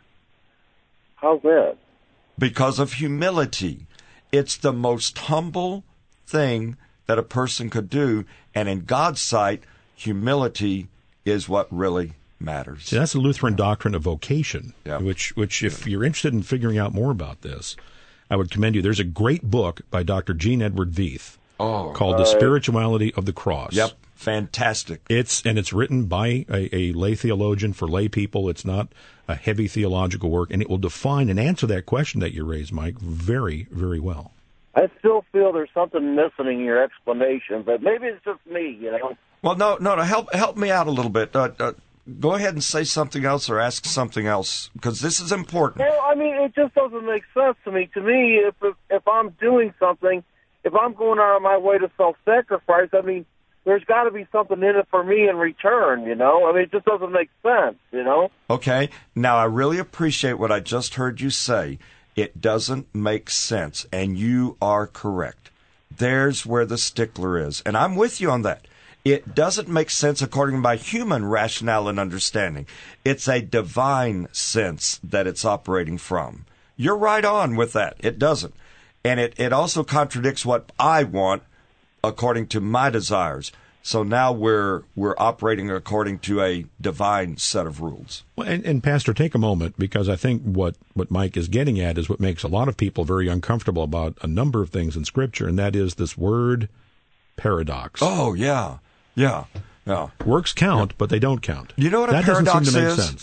S5: How's that?
S2: Because of humility. It's the most humble thing that a person could do, and in God's sight, humility is what really matters.
S1: See, that's the Lutheran doctrine of vocation,
S2: Yeah.
S1: which, which if you're interested in figuring out more about this, I would commend you. There's a great book by Doctor Gene Edward Veith
S2: Oh,
S1: called The Spirituality of the Cross.
S2: Yep, fantastic.
S1: It's and it's written by a, a lay theologian for lay people. It's not a heavy theological work, and it will define and answer that question that you raised, Mike, very, very well.
S5: I still feel there's something missing in your explanation, but maybe it's just me, you know.
S2: Well, no, no, no. Help, help me out a little bit. Uh, uh, go ahead and say something else or ask something else, because this is important.
S5: Well, I mean, it just doesn't make sense to me. To me, if if, if I'm doing something, if I'm going out of my way to self-sacrifice, I mean, there's got to be something in it for me in return, you know? I mean, it just doesn't make sense, you know?
S2: Okay. Now, I really appreciate what I just heard you say. It doesn't make sense, and you are correct. There's where the stickler is, and I'm with you on that. It doesn't make sense according to my human rationale and understanding. It's a divine sense that it's operating from. You're right on with that. It doesn't. And it, it also contradicts what I want according to my desires. So now we're we're operating according to a divine set of rules.
S1: Well, and, and Pastor, take a moment, because I think what, what Mike is getting at is what makes a lot of people very uncomfortable about a number of things in Scripture, and that is this word paradox.
S2: Oh, yeah. Yeah. Yeah.
S1: Works count, but they don't count.
S2: You know what a
S1: that
S2: paradox
S1: doesn't seem to make
S2: is?
S1: sense.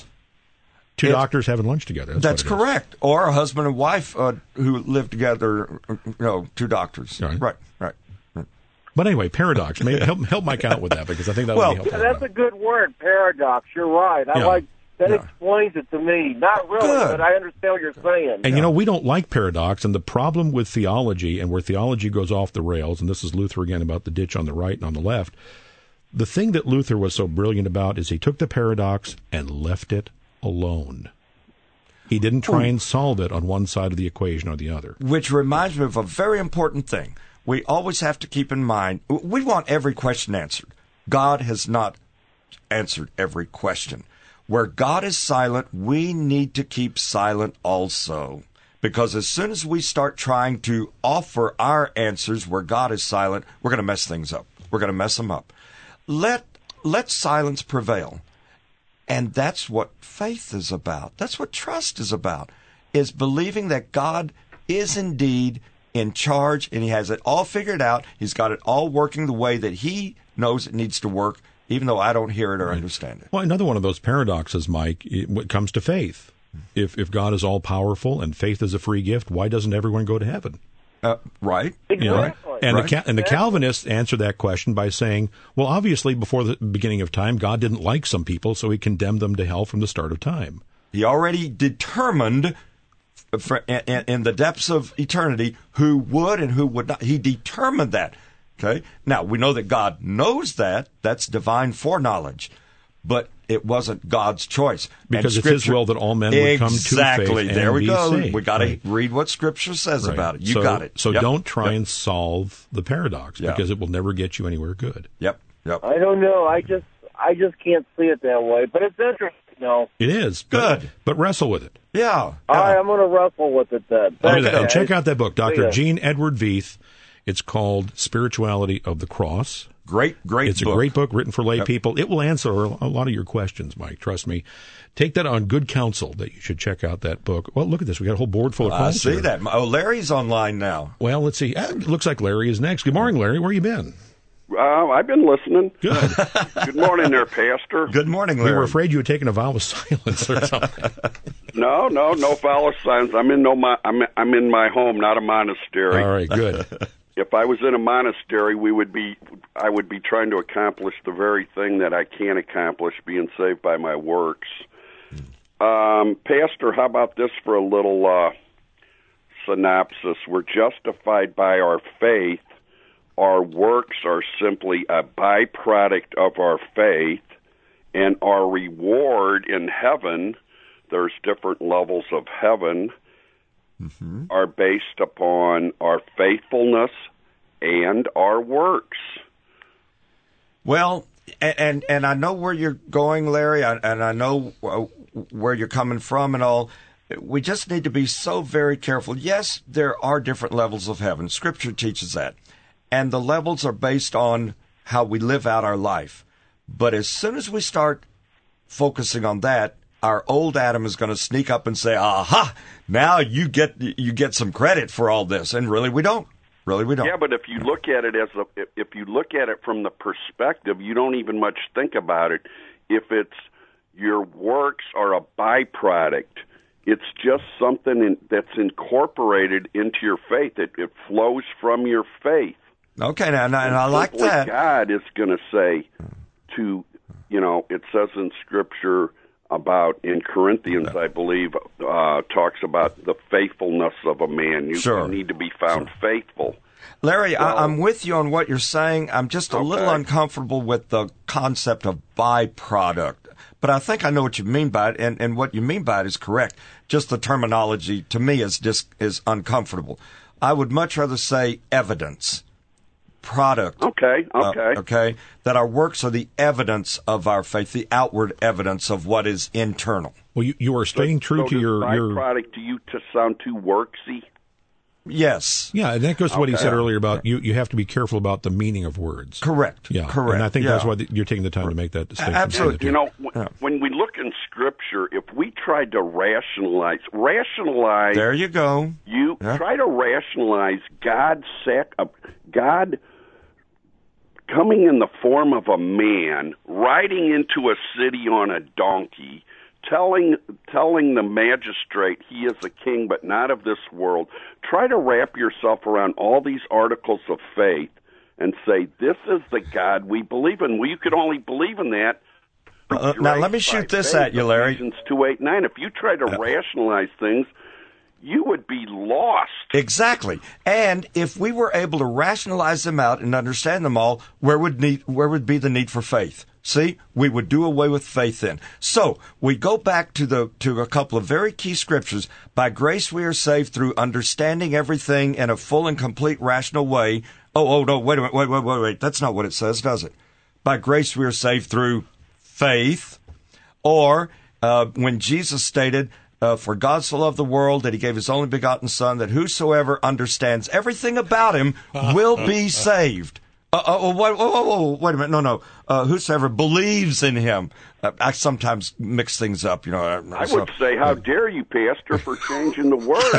S1: Two
S2: It's-
S1: doctors having lunch together. That's,
S2: That's
S1: what it is.
S2: correct. Or a husband and wife uh, who live together, you know, two doctors.
S1: Right.
S2: Right, right.
S1: But anyway, paradox. Maybe help help Mike out with that, because I think that
S2: Well,
S1: would be helpful.
S5: Yeah, that's a good word, paradox. You're right. I
S1: Yeah.
S5: like that.
S2: Yeah.
S5: Explains it to me. Not really,
S2: Good.
S5: but I understand what you're saying.
S1: And, you know, we don't like paradox, and the problem with theology, and where theology goes off the rails, and this is Luther again about the ditch on the right and on the left, the thing that Luther was so brilliant about is he took the paradox and left it alone. He didn't try and solve it on one side of the equation or the other.
S2: Which reminds me of a very important thing. We always have to keep in mind, we want every question answered. God has not answered every question. Where God is silent, we need to keep silent also. Because as soon as we start trying to offer our answers where God is silent, we're going to mess things up. We're going to mess them up. Let, let silence prevail. And that's what faith is about. That's what trust is about, is believing that God is indeed in charge, and he has it all figured out. He's got it all working the way that he knows it needs to work, even though I don't hear it or understand it.
S1: Well, another one of those paradoxes, Mike, it, when it comes to faith. If if God is all powerful and faith is a free gift, why doesn't everyone go to heaven?
S2: Uh, right?
S1: You know?
S5: Exactly.
S1: And,
S2: Right.
S1: the, Ca- and the Calvinists answer that question by saying, well, obviously, before the beginning of time, God didn't like some people, so he condemned them to hell from the start of time.
S2: He already determined for, in, in the depths of eternity who would and who would not. He determined that. Okay. Now, we know that God knows that. That's divine foreknowledge. But it wasn't God's choice.
S1: Because
S2: And
S1: it's his
S2: Scripture-
S1: will that all men would come to
S2: Exactly.
S1: faith
S2: There
S1: and
S2: we
S1: be
S2: go.
S1: saved.
S2: We got to
S1: Right.
S2: read what Scripture says
S1: Right.
S2: about it. You
S1: so,
S2: got it.
S1: So
S2: Yep.
S1: don't try
S2: Yep.
S1: and solve the paradox,
S2: Yeah.
S1: because it will never get you anywhere good.
S2: Yep. Yep.
S5: I don't know. I just, I just can't see it that way. But it's interesting, though.
S1: It is.
S2: Good.
S1: But, but wrestle with it.
S2: Yeah.
S5: All
S2: yeah.
S5: right, I'm going to wrestle with it then.
S1: Do
S5: Thanks,
S1: that. And
S5: guys.
S1: check out that book,
S5: See
S1: Doctor
S5: ya.
S1: Gene Edward Veith. It's called Spirituality of the Cross.
S2: Great, great
S1: It's
S2: book.
S1: a great book written for lay
S2: Yep.
S1: people. It will answer a lot of your questions, Mike. Trust me. Take that on good counsel that you should check out that book. Well, look at this. We got a whole board full of
S2: I
S1: calls
S2: see
S1: here.
S2: that. Oh, Larry's online now.
S1: Well, let's see. Ah, it looks like Larry is next. Good morning, Larry. Where you been?
S6: Uh, I've been listening.
S1: Good.
S6: Good morning there, Pastor.
S2: Good morning,
S1: We
S2: Larry.
S1: were afraid you had taken a vow of silence or something.
S6: No, no, no foul signs. I'm in no, mo- I'm I'm in my home, not a monastery.
S1: All right, good.
S6: If I was in a monastery, we would be, I would be trying to accomplish the very thing that I can't accomplish, being saved by my works. Um, Pastor, how about this for a little uh, synopsis? We're justified by our faith. Our works are simply a byproduct of our faith, and our reward in heaven, there's different levels of heaven, mm-hmm. are based upon our faithfulness and our works.
S2: Well, and, and and I know where you're going, Larry, and I know where you're coming from and all. We just need to be so very careful. Yes, there are different levels of heaven. Scripture teaches that. And the levels are based on how we live out our life. But as soon as we start focusing on that, our old Adam is going to sneak up and say, aha, now you get you get some credit for all this. And really, we don't. Really, we don't.
S6: Yeah, but if you look at it as a, if you look at it from the perspective, you don't even much think about it. If it's your works are a byproduct, it's just something in, that's incorporated into your faith. It, it flows from your faith.
S2: Okay, now, and I, and I like that.
S6: God is going to say to, you know, it says in Scripture about, in Corinthians, I believe, uh, talks about the faithfulness of a man. You
S2: sure.
S6: need to be found sure. faithful.
S2: Larry,
S6: so,
S2: I, I'm with you on what you're saying. I'm just a
S6: okay.
S2: little uncomfortable with the concept of byproduct. But I think I know what you mean by it, and, and what you mean by it is correct. Just the terminology, to me, is dis, is uncomfortable. I would much rather say evidence, product.
S6: Okay, okay.
S2: Uh, okay, that our works are the evidence of our faith, the outward evidence of what is internal.
S1: Well, you, you are staying
S6: so,
S1: true
S6: so
S1: to your...
S6: byproduct
S1: your...
S6: to you to sound too worksy?
S2: Yes.
S1: Yeah, and that goes to
S6: okay.
S1: what he said earlier about you, you have to be careful about the meaning of words.
S2: Correct.
S1: Yeah,
S2: correct.
S1: And I think
S2: yeah.
S1: that's why you're taking the time to make that distinction.
S2: Absolutely.
S6: You know, w- when we look in Scripture, if we tried to rationalize, rationalize...
S2: There you go.
S6: You
S2: yeah.
S6: try to rationalize God, sac- uh, God coming in the form of a man, riding into a city on a donkey, telling telling the magistrate he is a king but not of this world. Try to wrap yourself around all these articles of faith and say, this is the God we believe in. Well, you could only believe in that.
S2: Uh, now, let me shoot this
S6: faith,
S2: at you, Larry.
S6: Ephesians two, eight, nine. If you try to uh, rationalize things, you would be lost.
S2: Exactly. And if we were able to rationalize them out and understand them all, where would need where would be the need for faith? See, we would do away with faith then. So we go back to the to a couple of very key scriptures. By grace we are saved through understanding everything in a full and complete rational way. Oh, oh no, wait a minute, wait, wait, wait, wait. That's not what it says, does it? By grace we are saved through faith. Or uh, when Jesus stated, uh, for God so loved the world that he gave his only begotten Son, that whosoever understands everything about him will be saved. Uh, oh, wait, oh, oh, oh, wait a minute. No, no. Uh, whosoever believes in him. Uh, I sometimes mix things up, you know. Uh,
S6: I
S2: so,
S6: would say, how dare you, Pastor, for changing the word.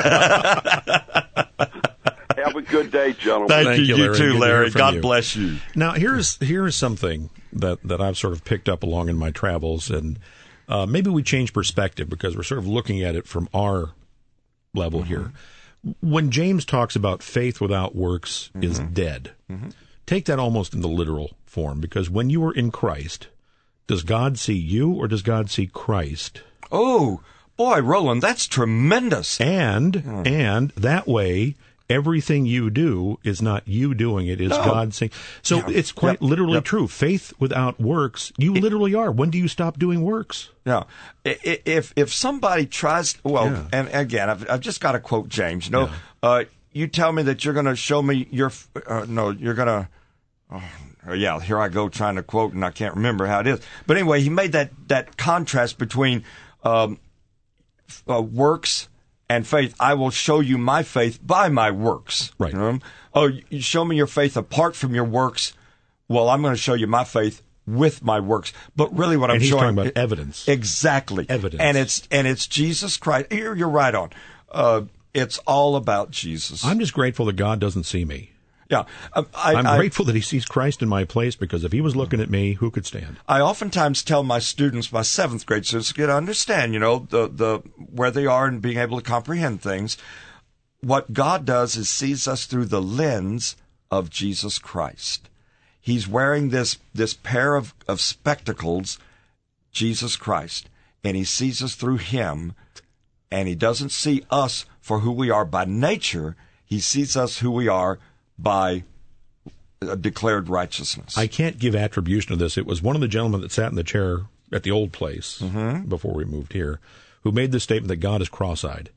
S6: Have a good day, gentlemen.
S2: Thank,
S1: Thank
S2: you,
S1: you,
S2: you
S1: Larry.
S2: too,
S1: Good
S2: Larry. God
S1: you.
S2: bless you.
S1: Now, here's here's something that, that I've sort of picked up along in my travels, and uh, maybe we change perspective because we're sort of looking at it from our level mm-hmm. here. When James talks about faith without works mm-hmm. is dead, mm-hmm. take that almost in the literal form, because when you are in Christ, does God see you or does God see Christ?
S2: Oh, boy, Roland, that's tremendous.
S1: And mm. and that way, everything you do is not you doing it, it's no. God saying. So yeah. it's quite yep. literally yep. true. Faith without works, you it, literally are. When do you stop doing works?
S2: Yeah. If if somebody tries, well, yeah. and again, I've, I've just got to quote James. You know, yeah. uh, you tell me that you're going to show me your, uh, no, you're going to, oh, yeah, here I go trying to quote, and I can't remember how it is. But anyway, he made that, that contrast between um, uh, works and faith. I will show you my faith by my works.
S1: Right.
S2: You know? Oh, you show me your faith apart from your works. Well, I'm going to show you my faith with my works. But really what
S1: and
S2: I'm
S1: he's
S2: showing...
S1: talking about evidence.
S2: Exactly.
S1: Evidence.
S2: And it's, and it's Jesus Christ. You're, you're right on. Uh, it's all about Jesus.
S1: I'm just grateful that God doesn't see me.
S2: Yeah. Um, I,
S1: I'm
S2: I,
S1: grateful that he sees Christ in my place, because if he was looking at me, who could stand?
S2: I oftentimes tell my students, my seventh grade students, to understand, you know, the, the, where they are and being able to comprehend things. What God does is sees us through the lens of Jesus Christ. He's wearing this, this pair of, of spectacles, Jesus Christ, and he sees us through him, and he doesn't see us for who we are by nature. He sees us who we are by a declared righteousness.
S1: I can't give attribution to this. It was one of the gentlemen that sat in the chair at the old place
S2: mm-hmm.
S1: before we moved here who made the statement that God is cross-eyed.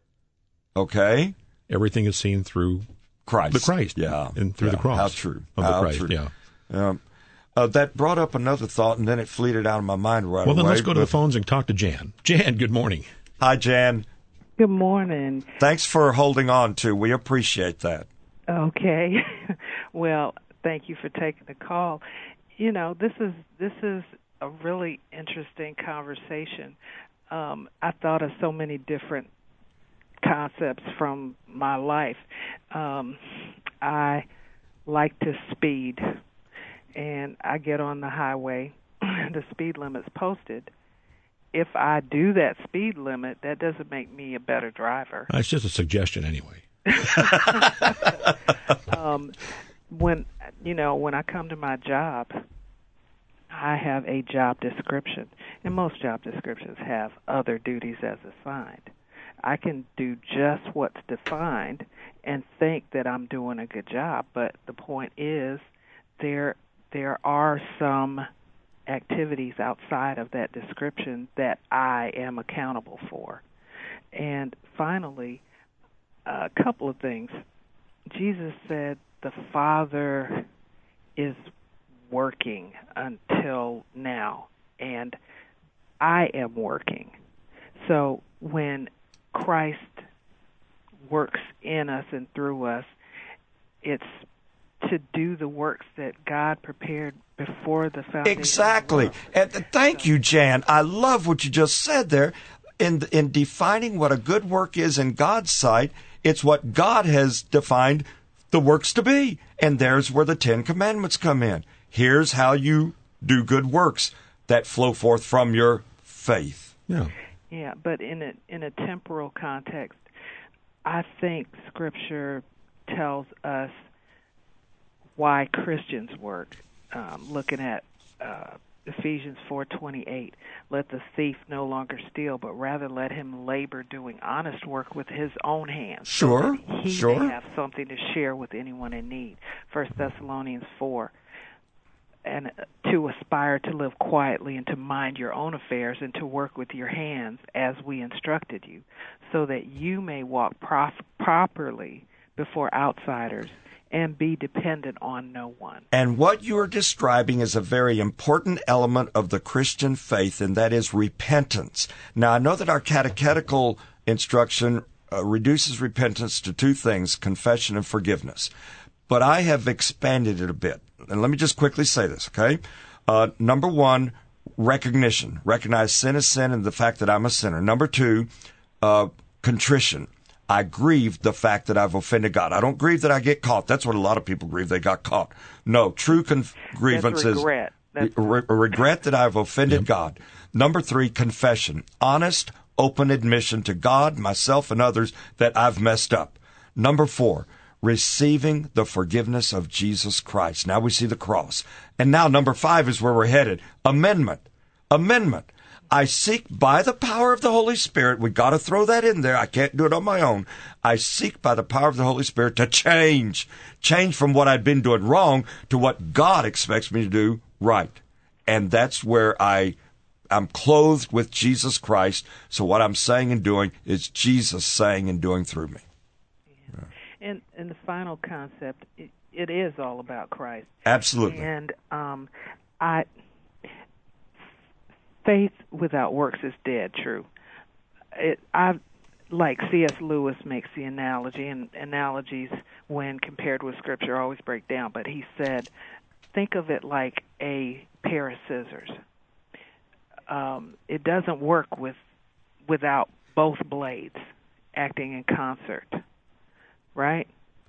S2: Okay.
S1: Everything is seen through
S2: Christ.
S1: the Christ.
S2: Yeah.
S1: And through
S2: yeah.
S1: the cross.
S2: How true.
S1: Of the
S2: How
S1: Christ,
S2: true.
S1: yeah.
S2: Um, Uh, that brought up another thought, and then it fleeted out of my mind right
S1: well,
S2: away.
S1: Well, then let's go to
S2: but...
S1: the phones and talk to Jan. Jan, good morning.
S2: Hi, Jan.
S7: Good morning.
S2: Thanks for holding on to. We appreciate that.
S7: Okay. Well, thank you for taking the call. You know, this is this is a really interesting conversation. Um, I thought of so many different concepts from my life. Um, I like to speed, and I get on the highway. The speed limit's posted. If I do that speed limit, that doesn't make me a better driver.
S1: Uh, it's just a suggestion anyway.
S7: um, when you know, when I come to my job, I have a job description, and most job descriptions have other duties as assigned. I can do just what's defined and think that I'm doing a good job, but the point is there there are some activities outside of that description that I am accountable for. And finally, a couple of things. Jesus said the Father is working until now, and I am working. So when Christ works in us and through us, it's to do the works that God prepared before the foundation.
S2: Exactly. And thank you, Jan. I love what you just said there. In in defining what a good work is in God's sight, it's what God has defined the works to be. And there's where the Ten Commandments come in. Here's how you do good works that flow forth from your faith.
S1: Yeah.
S7: Yeah, but in a in a temporal context, I think Scripture tells us why Christians work. Um, looking at uh, Ephesians four twenty-eight, let the thief no longer steal, but rather let him labor doing honest work with his own hands.
S2: Sure,
S7: so that he
S2: sure.
S7: may have something to share with anyone in need. First Thessalonians four, and to aspire to live quietly and to mind your own affairs and to work with your hands as we instructed you, so that you may walk prof- properly before outsiders and be dependent on no one.
S2: And what you are describing is a very important element of the Christian faith, and that is repentance. Now, I know that our catechetical instruction uh, reduces repentance to two things, confession and forgiveness. But I have expanded it a bit. And let me just quickly say this, okay? Uh, number one, recognition. Recognize sin as sin and the fact that I'm a sinner. Number two, uh, contrition. I grieve the fact that I've offended God. I don't grieve that I get caught. That's what a lot of people grieve. They got caught. No, true con- grievance
S7: That's regret.
S2: is re- regret that I've offended yep. God. Number three, confession. Honest, open admission to God, myself, and others that I've messed up. Number four, receiving the forgiveness of Jesus Christ. Now we see the cross. And now number five is where we're headed. Amendment. Amendment. I seek by the power of the Holy Spirit, we got to throw that in there. I can't do it on my own. I seek by the power of the Holy Spirit to change. Change from what I've been doing wrong to what God expects me to do right. And that's where I, I'm clothed with Jesus Christ. So what I'm saying and doing is Jesus saying and doing through me.
S7: Yeah. And, and the final concept, it, it is all about Christ.
S2: Absolutely.
S7: And um, I... faith without works is dead, true. It, I like C S. Lewis makes the analogy, and analogies when compared with Scripture always break down, but he said, think of it like a pair of scissors. Um, it doesn't work with without both blades acting in concert, right?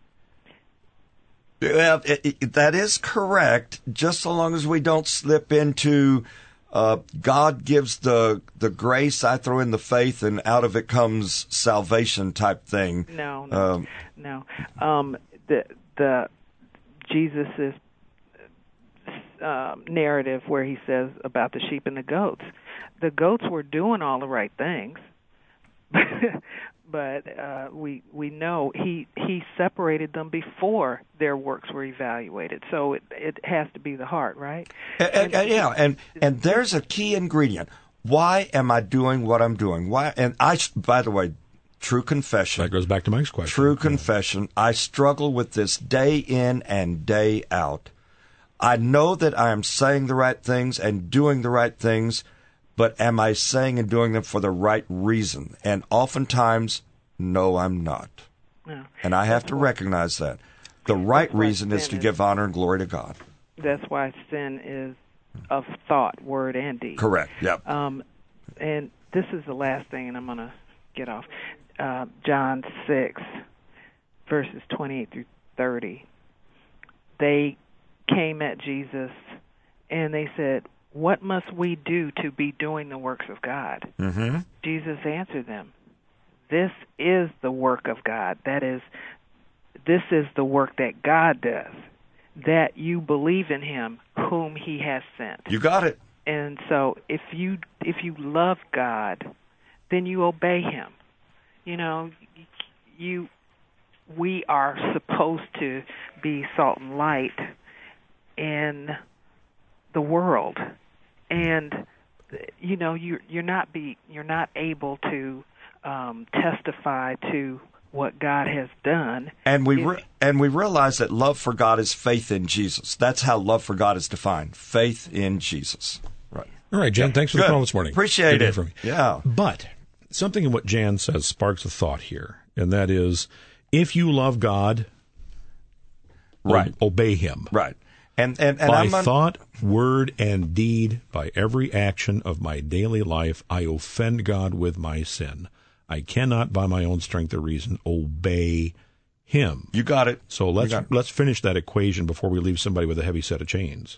S2: Well, it, it, that is correct, just so long as we don't slip into Uh, God gives the the grace, I throw in the faith, and out of it comes salvation type thing.
S7: No, no, um, no. Um, the the Jesus' uh, narrative where he says about the sheep and the goats, the goats were doing all the right things, but uh, we we know he he separated them before their works were evaluated. So it it has to be the heart, right?
S2: And, and, and, yeah, and and there's a key ingredient. Why am I doing what I'm doing? Why? And I, by the way, true confession.
S1: That goes back to Mike's question.
S2: True confession. I struggle with this day in and day out. I know that I am saying the right things and doing the right things, but am I saying and doing them for the right reason? And oftentimes, no, I'm not.
S7: No.
S2: And I have to recognize that. The right reason is to give honor and glory to God.
S7: That's why sin is of thought, word, and deed.
S2: Correct, yep.
S7: Um, and this is the last thing, and I'm going to get off. Uh, John six, verses twenty-eight through thirty. They came at Jesus, and they said, what must we do to be doing the works of God?
S2: Mm-hmm.
S7: Jesus answered them, this is the work of God. That is, this is the work that God does, that you believe in him whom he has sent.
S2: You got it.
S7: And so if you if you love God, then you obey him. You know, you we are supposed to be salt and light in the world. And you know, you you're not be you're not able to um, testify to what God has done.
S2: And we re- and we realize that love for God is faith in Jesus. That's how love for God is defined. Faith in Jesus. Right.
S1: All right, Jan, thanks for
S2: Good.
S1: the call this morning.
S2: Appreciate
S1: Good to hear
S2: it.
S1: from you.
S2: Yeah.
S1: But something in what Jan says sparks a thought here, and that is, if you love God,
S2: right,
S1: o- obey him.
S2: Right. And and, and
S1: by
S2: I'm un-
S1: thought, word, and deed, by every action of my daily life, I offend God with my sin. I cannot, by my own strength or reason, obey him.
S2: You got it.
S1: So let's let's finish that equation before we leave somebody with a heavy set of chains.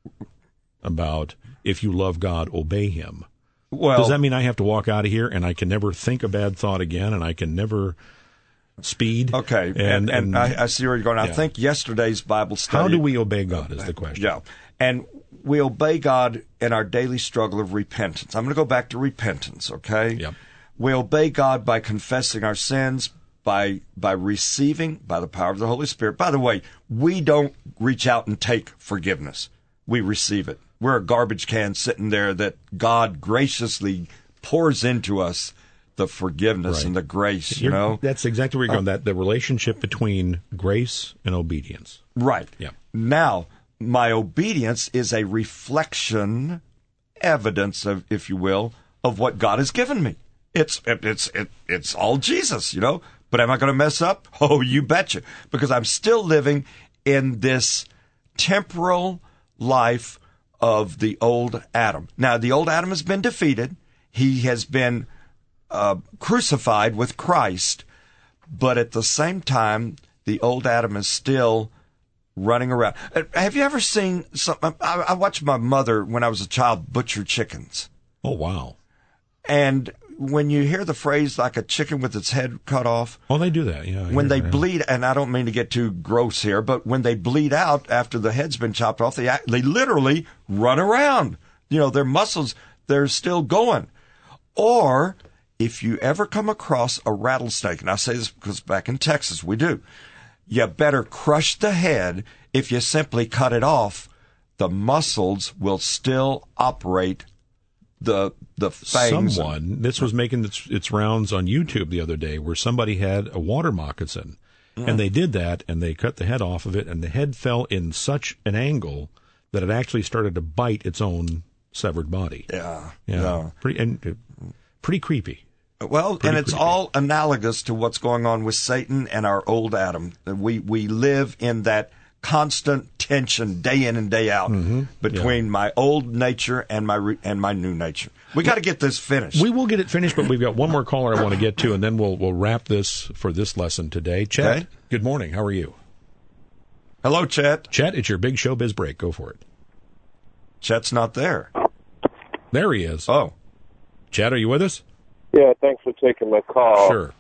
S1: About if you love God, obey him.
S2: Well,
S1: does that mean I have to walk out of here and I can never think a bad thought again, and I can never speed?
S2: Okay, and, and, and I, I see where you're going. Yeah. I think yesterday's Bible study.
S1: How do we obey God is the question.
S2: Yeah, and we obey God in our daily struggle of repentance. I'm going to go back to repentance, okay?
S1: Yep.
S2: We obey God by confessing our sins, by by receiving, by the power of the Holy Spirit. By the way, we don't reach out and take forgiveness. We receive it. We're a garbage can sitting there that God graciously pours into us the forgiveness
S1: right.
S2: and the grace, you
S1: You're,
S2: know?
S1: That's exactly where you're going, uh, that the relationship between grace and obedience.
S2: Right.
S1: Yeah.
S2: Now, my obedience is a reflection, evidence of, if you will, of what God has given me. It's it, it's it, it's all Jesus, you know? But am I going to mess up? Oh, you betcha. Because I'm still living in this temporal life of the old Adam. Now, the old Adam has been defeated. He has been uh, crucified with Christ. But at the same time, the old Adam is still running around. Uh, have you ever seen some? I, I watched my mother, when I was a child, butcher chickens.
S1: Oh, wow.
S2: And when you hear the phrase like a chicken with its head cut off.
S1: Oh, they do that, yeah.
S2: When they
S1: that.
S2: bleed, and I don't mean to get too gross here, but when they bleed out after the head's been chopped off, they they literally run around. You know, their muscles, they're still going. Or if you ever come across a rattlesnake, and I say this because back in Texas we do, you better crush the head. If you simply cut it off, the muscles will still operate. The the fangs.
S1: Someone, this was making its, its rounds on YouTube the other day, where somebody had a water moccasin, mm. and they did that, and they cut the head off of it, and the head fell in such an angle that it actually started to bite its own severed body.
S2: Yeah,
S1: yeah,
S2: yeah.
S1: pretty and uh, pretty creepy.
S2: Well,
S1: pretty
S2: and it's
S1: creepy.
S2: all analogous to what's going on with Satan and our old Adam. We we live in that constant tension day in and day out
S1: mm-hmm.
S2: between
S1: yeah.
S2: my old nature and my re- and my new nature. We got to get this finished.
S1: We will get it finished, but we've got one more caller I want to get to, and then we'll we'll wrap this for this lesson today. Chet,
S2: okay.
S1: Good morning. How are you?
S2: Hello, Chet.
S1: Chet, it's your big showbiz break. Go for it.
S2: Chet's not there.
S1: There he is.
S2: Oh,
S1: Chet, are you with us?
S8: Yeah, thanks for taking my call.
S1: Sure.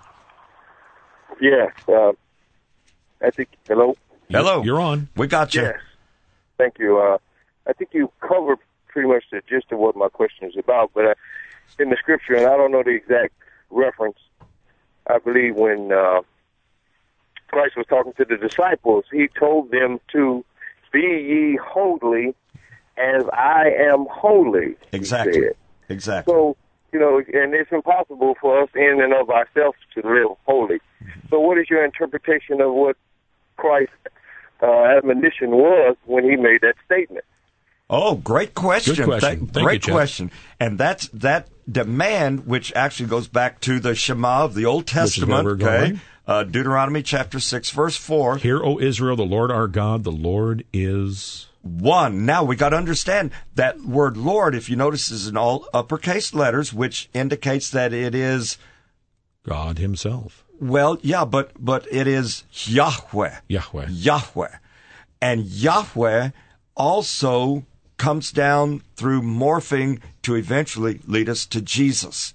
S8: Yeah, uh, I think. Hello.
S2: Hello.
S1: You're on.
S2: We got you.
S8: Yes. Thank you. Uh, I think you covered pretty much the gist of what my question is about, but uh, in the scripture, and I don't know the exact reference, I believe when uh, Christ was talking to the disciples, he told them to be ye holy as I am holy.
S2: Exactly. Exactly.
S8: So, you know, and it's impossible for us in and of ourselves to live holy. Mm-hmm. So what is your interpretation of what Christ uh, admonition was when he made that statement?
S2: Oh, great question.
S1: Good question.
S2: Th-
S1: Thank
S2: great
S1: you,
S2: question. And that's that demand, which actually goes back to the Shema of the Old Testament.
S1: Which is where we're
S2: okay,
S1: going.
S2: uh, Deuteronomy chapter six, verse four.
S1: Hear, O Israel, the Lord our God, the Lord is
S2: One. Now, we got to understand that word Lord, if you notice, is in all uppercase letters, which indicates that it is,
S1: God himself.
S2: well, yeah, but but it is Yahweh.
S1: Yahweh.
S2: Yahweh. And Yahweh also comes down through morphing to eventually lead us to Jesus.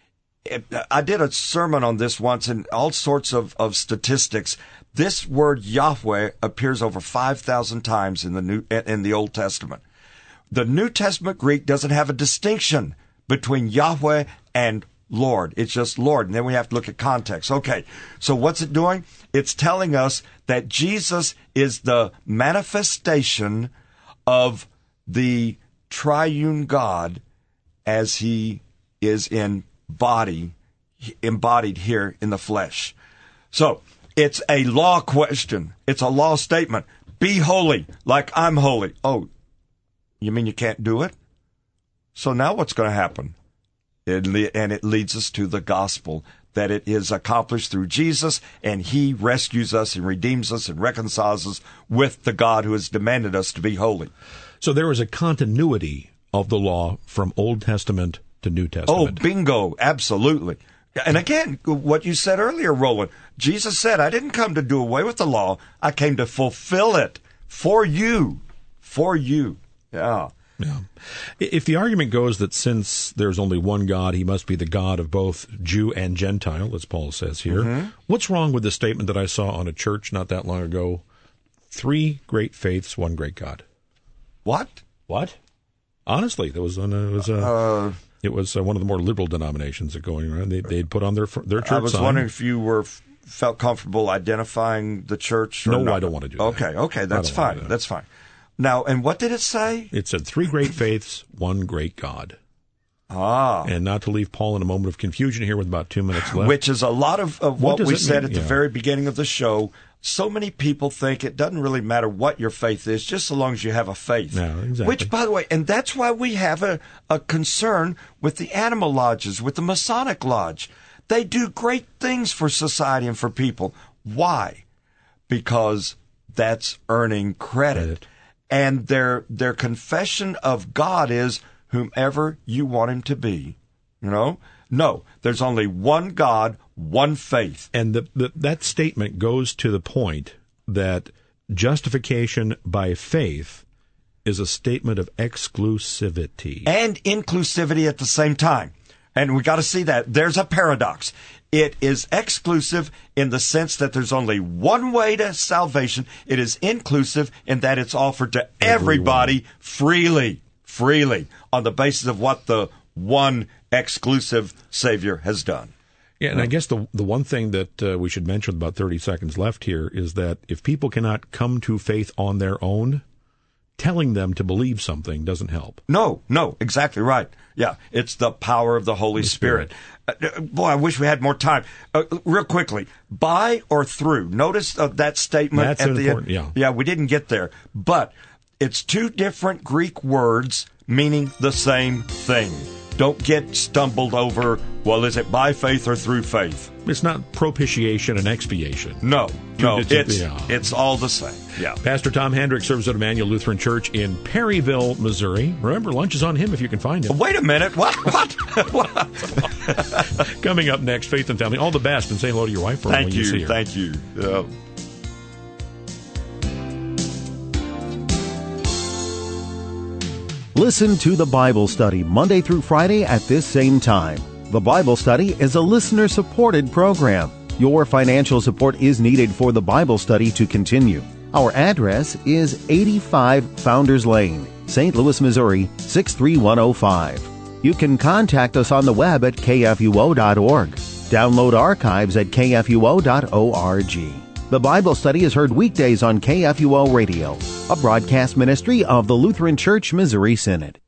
S2: It, I did a sermon on this once and all sorts of, of statistics. This word Yahweh appears over five thousand times in the New in the Old Testament. The New Testament Greek doesn't have a distinction between Yahweh and Lord. It's just Lord. And then we have to look at context. Okay, so what's it doing? It's telling us that Jesus is the manifestation of the triune God as he is in body, embodied here in the flesh. So, it's a law question. It's a law statement. Be holy like I'm holy. Oh, you mean you can't do it? So now what's going to happen? It le- and it leads us to the gospel, that it is accomplished through Jesus, and he rescues us and redeems us and reconciles us with the God who has demanded us to be holy.
S1: So there is a continuity of the law from Old Testament to New
S2: Oh,
S1: Testament.
S2: bingo. Absolutely. And again, what you said earlier, Roland, Jesus said, I didn't come to do away with the law. I came to fulfill it for you. For you. Yeah.
S1: Yeah. If the argument goes that since there's only one God, he must be the God of both Jew and Gentile, as Paul says here,
S2: Mm-hmm.
S1: what's wrong with the statement that I saw on a church not that long ago? Three great faiths, one great God.
S2: What?
S1: What? Honestly, there was an, it was a,
S2: Uh,
S1: it was uh, one of the more liberal denominations that going around. They they'd put on their their church
S2: I was
S1: sign.
S2: wondering if you were felt comfortable identifying the church. Or
S1: No,
S2: not.
S1: I don't want to do that.
S2: Okay, okay, that's
S1: I don't want to
S2: fine.
S1: do that.
S2: That's fine. Now, and what did it say?
S1: It said three great faiths, one great God.
S2: Ah,
S1: And not to leave Paul in a moment of confusion here with about two minutes left.
S2: which is a lot of, of
S1: What
S2: what,
S1: does
S2: we
S1: it
S2: said
S1: mean?
S2: at the
S1: Yeah.
S2: very beginning of the show. So many people think it doesn't really matter what your faith is, just so long as you have a faith.
S1: Yeah, exactly.
S2: Which, by the way, and that's why we have a, a concern with the animal lodges, with the Masonic Lodge. They do great things for society and for people. Why? Because that's earning credit.
S1: Credit.
S2: And their their confession of God is whomever you want him to be. You know? No, there's only one God, one faith.
S1: And the, the, that statement goes to the point that justification by faith is a statement of exclusivity.
S2: And inclusivity at the same time. And we got to see that. There's a paradox. It is exclusive in the sense that there's only one way to salvation. It is inclusive in that it's offered to everybody freely, freely, on the basis of what the one exclusive Savior has done.
S1: Yeah, and I guess the the one thing that uh, we should mention with about thirty seconds left here is that if people cannot come to faith on their own, telling them to believe something doesn't help.
S2: No, no, exactly right. Yeah, it's the power of the Holy
S1: The
S2: Spirit. Uh, boy, I wish we had more time. Uh, real quickly, by or through. Notice uh, that statement
S1: That's
S2: at the
S1: important,
S2: end.
S1: yeah.
S2: Yeah, we didn't get there. But it's two different Greek words meaning the same thing. Don't get stumbled over, well, is it by faith or through faith?
S1: It's not propitiation and expiation.
S2: No, no,
S1: It's-
S2: it's,
S1: yeah.
S2: it's all the same. Yeah.
S1: Pastor Tom Hendrick serves at Emmanuel Lutheran Church in Perryville, Missouri. Remember, lunch is on him if you can find him.
S2: Wait a minute. What? What? what?
S1: Coming up next, Faith and Family. All the best, and say hello to your wife for
S2: Thank
S1: when
S2: you.
S1: you see her.
S2: Thank you. Yeah.
S9: Listen to the Bible Study Monday through Friday at this same time. The Bible Study is a listener-supported program. Your financial support is needed for the Bible study to continue. Our address is eighty-five Founders Lane, Saint Louis, Missouri, six three one oh five. You can contact us on the web at k f u o dot org. Download archives at k f u o dot org. The Bible Study is heard weekdays on K F U O Radio, a broadcast ministry of the Lutheran Church Missouri Synod.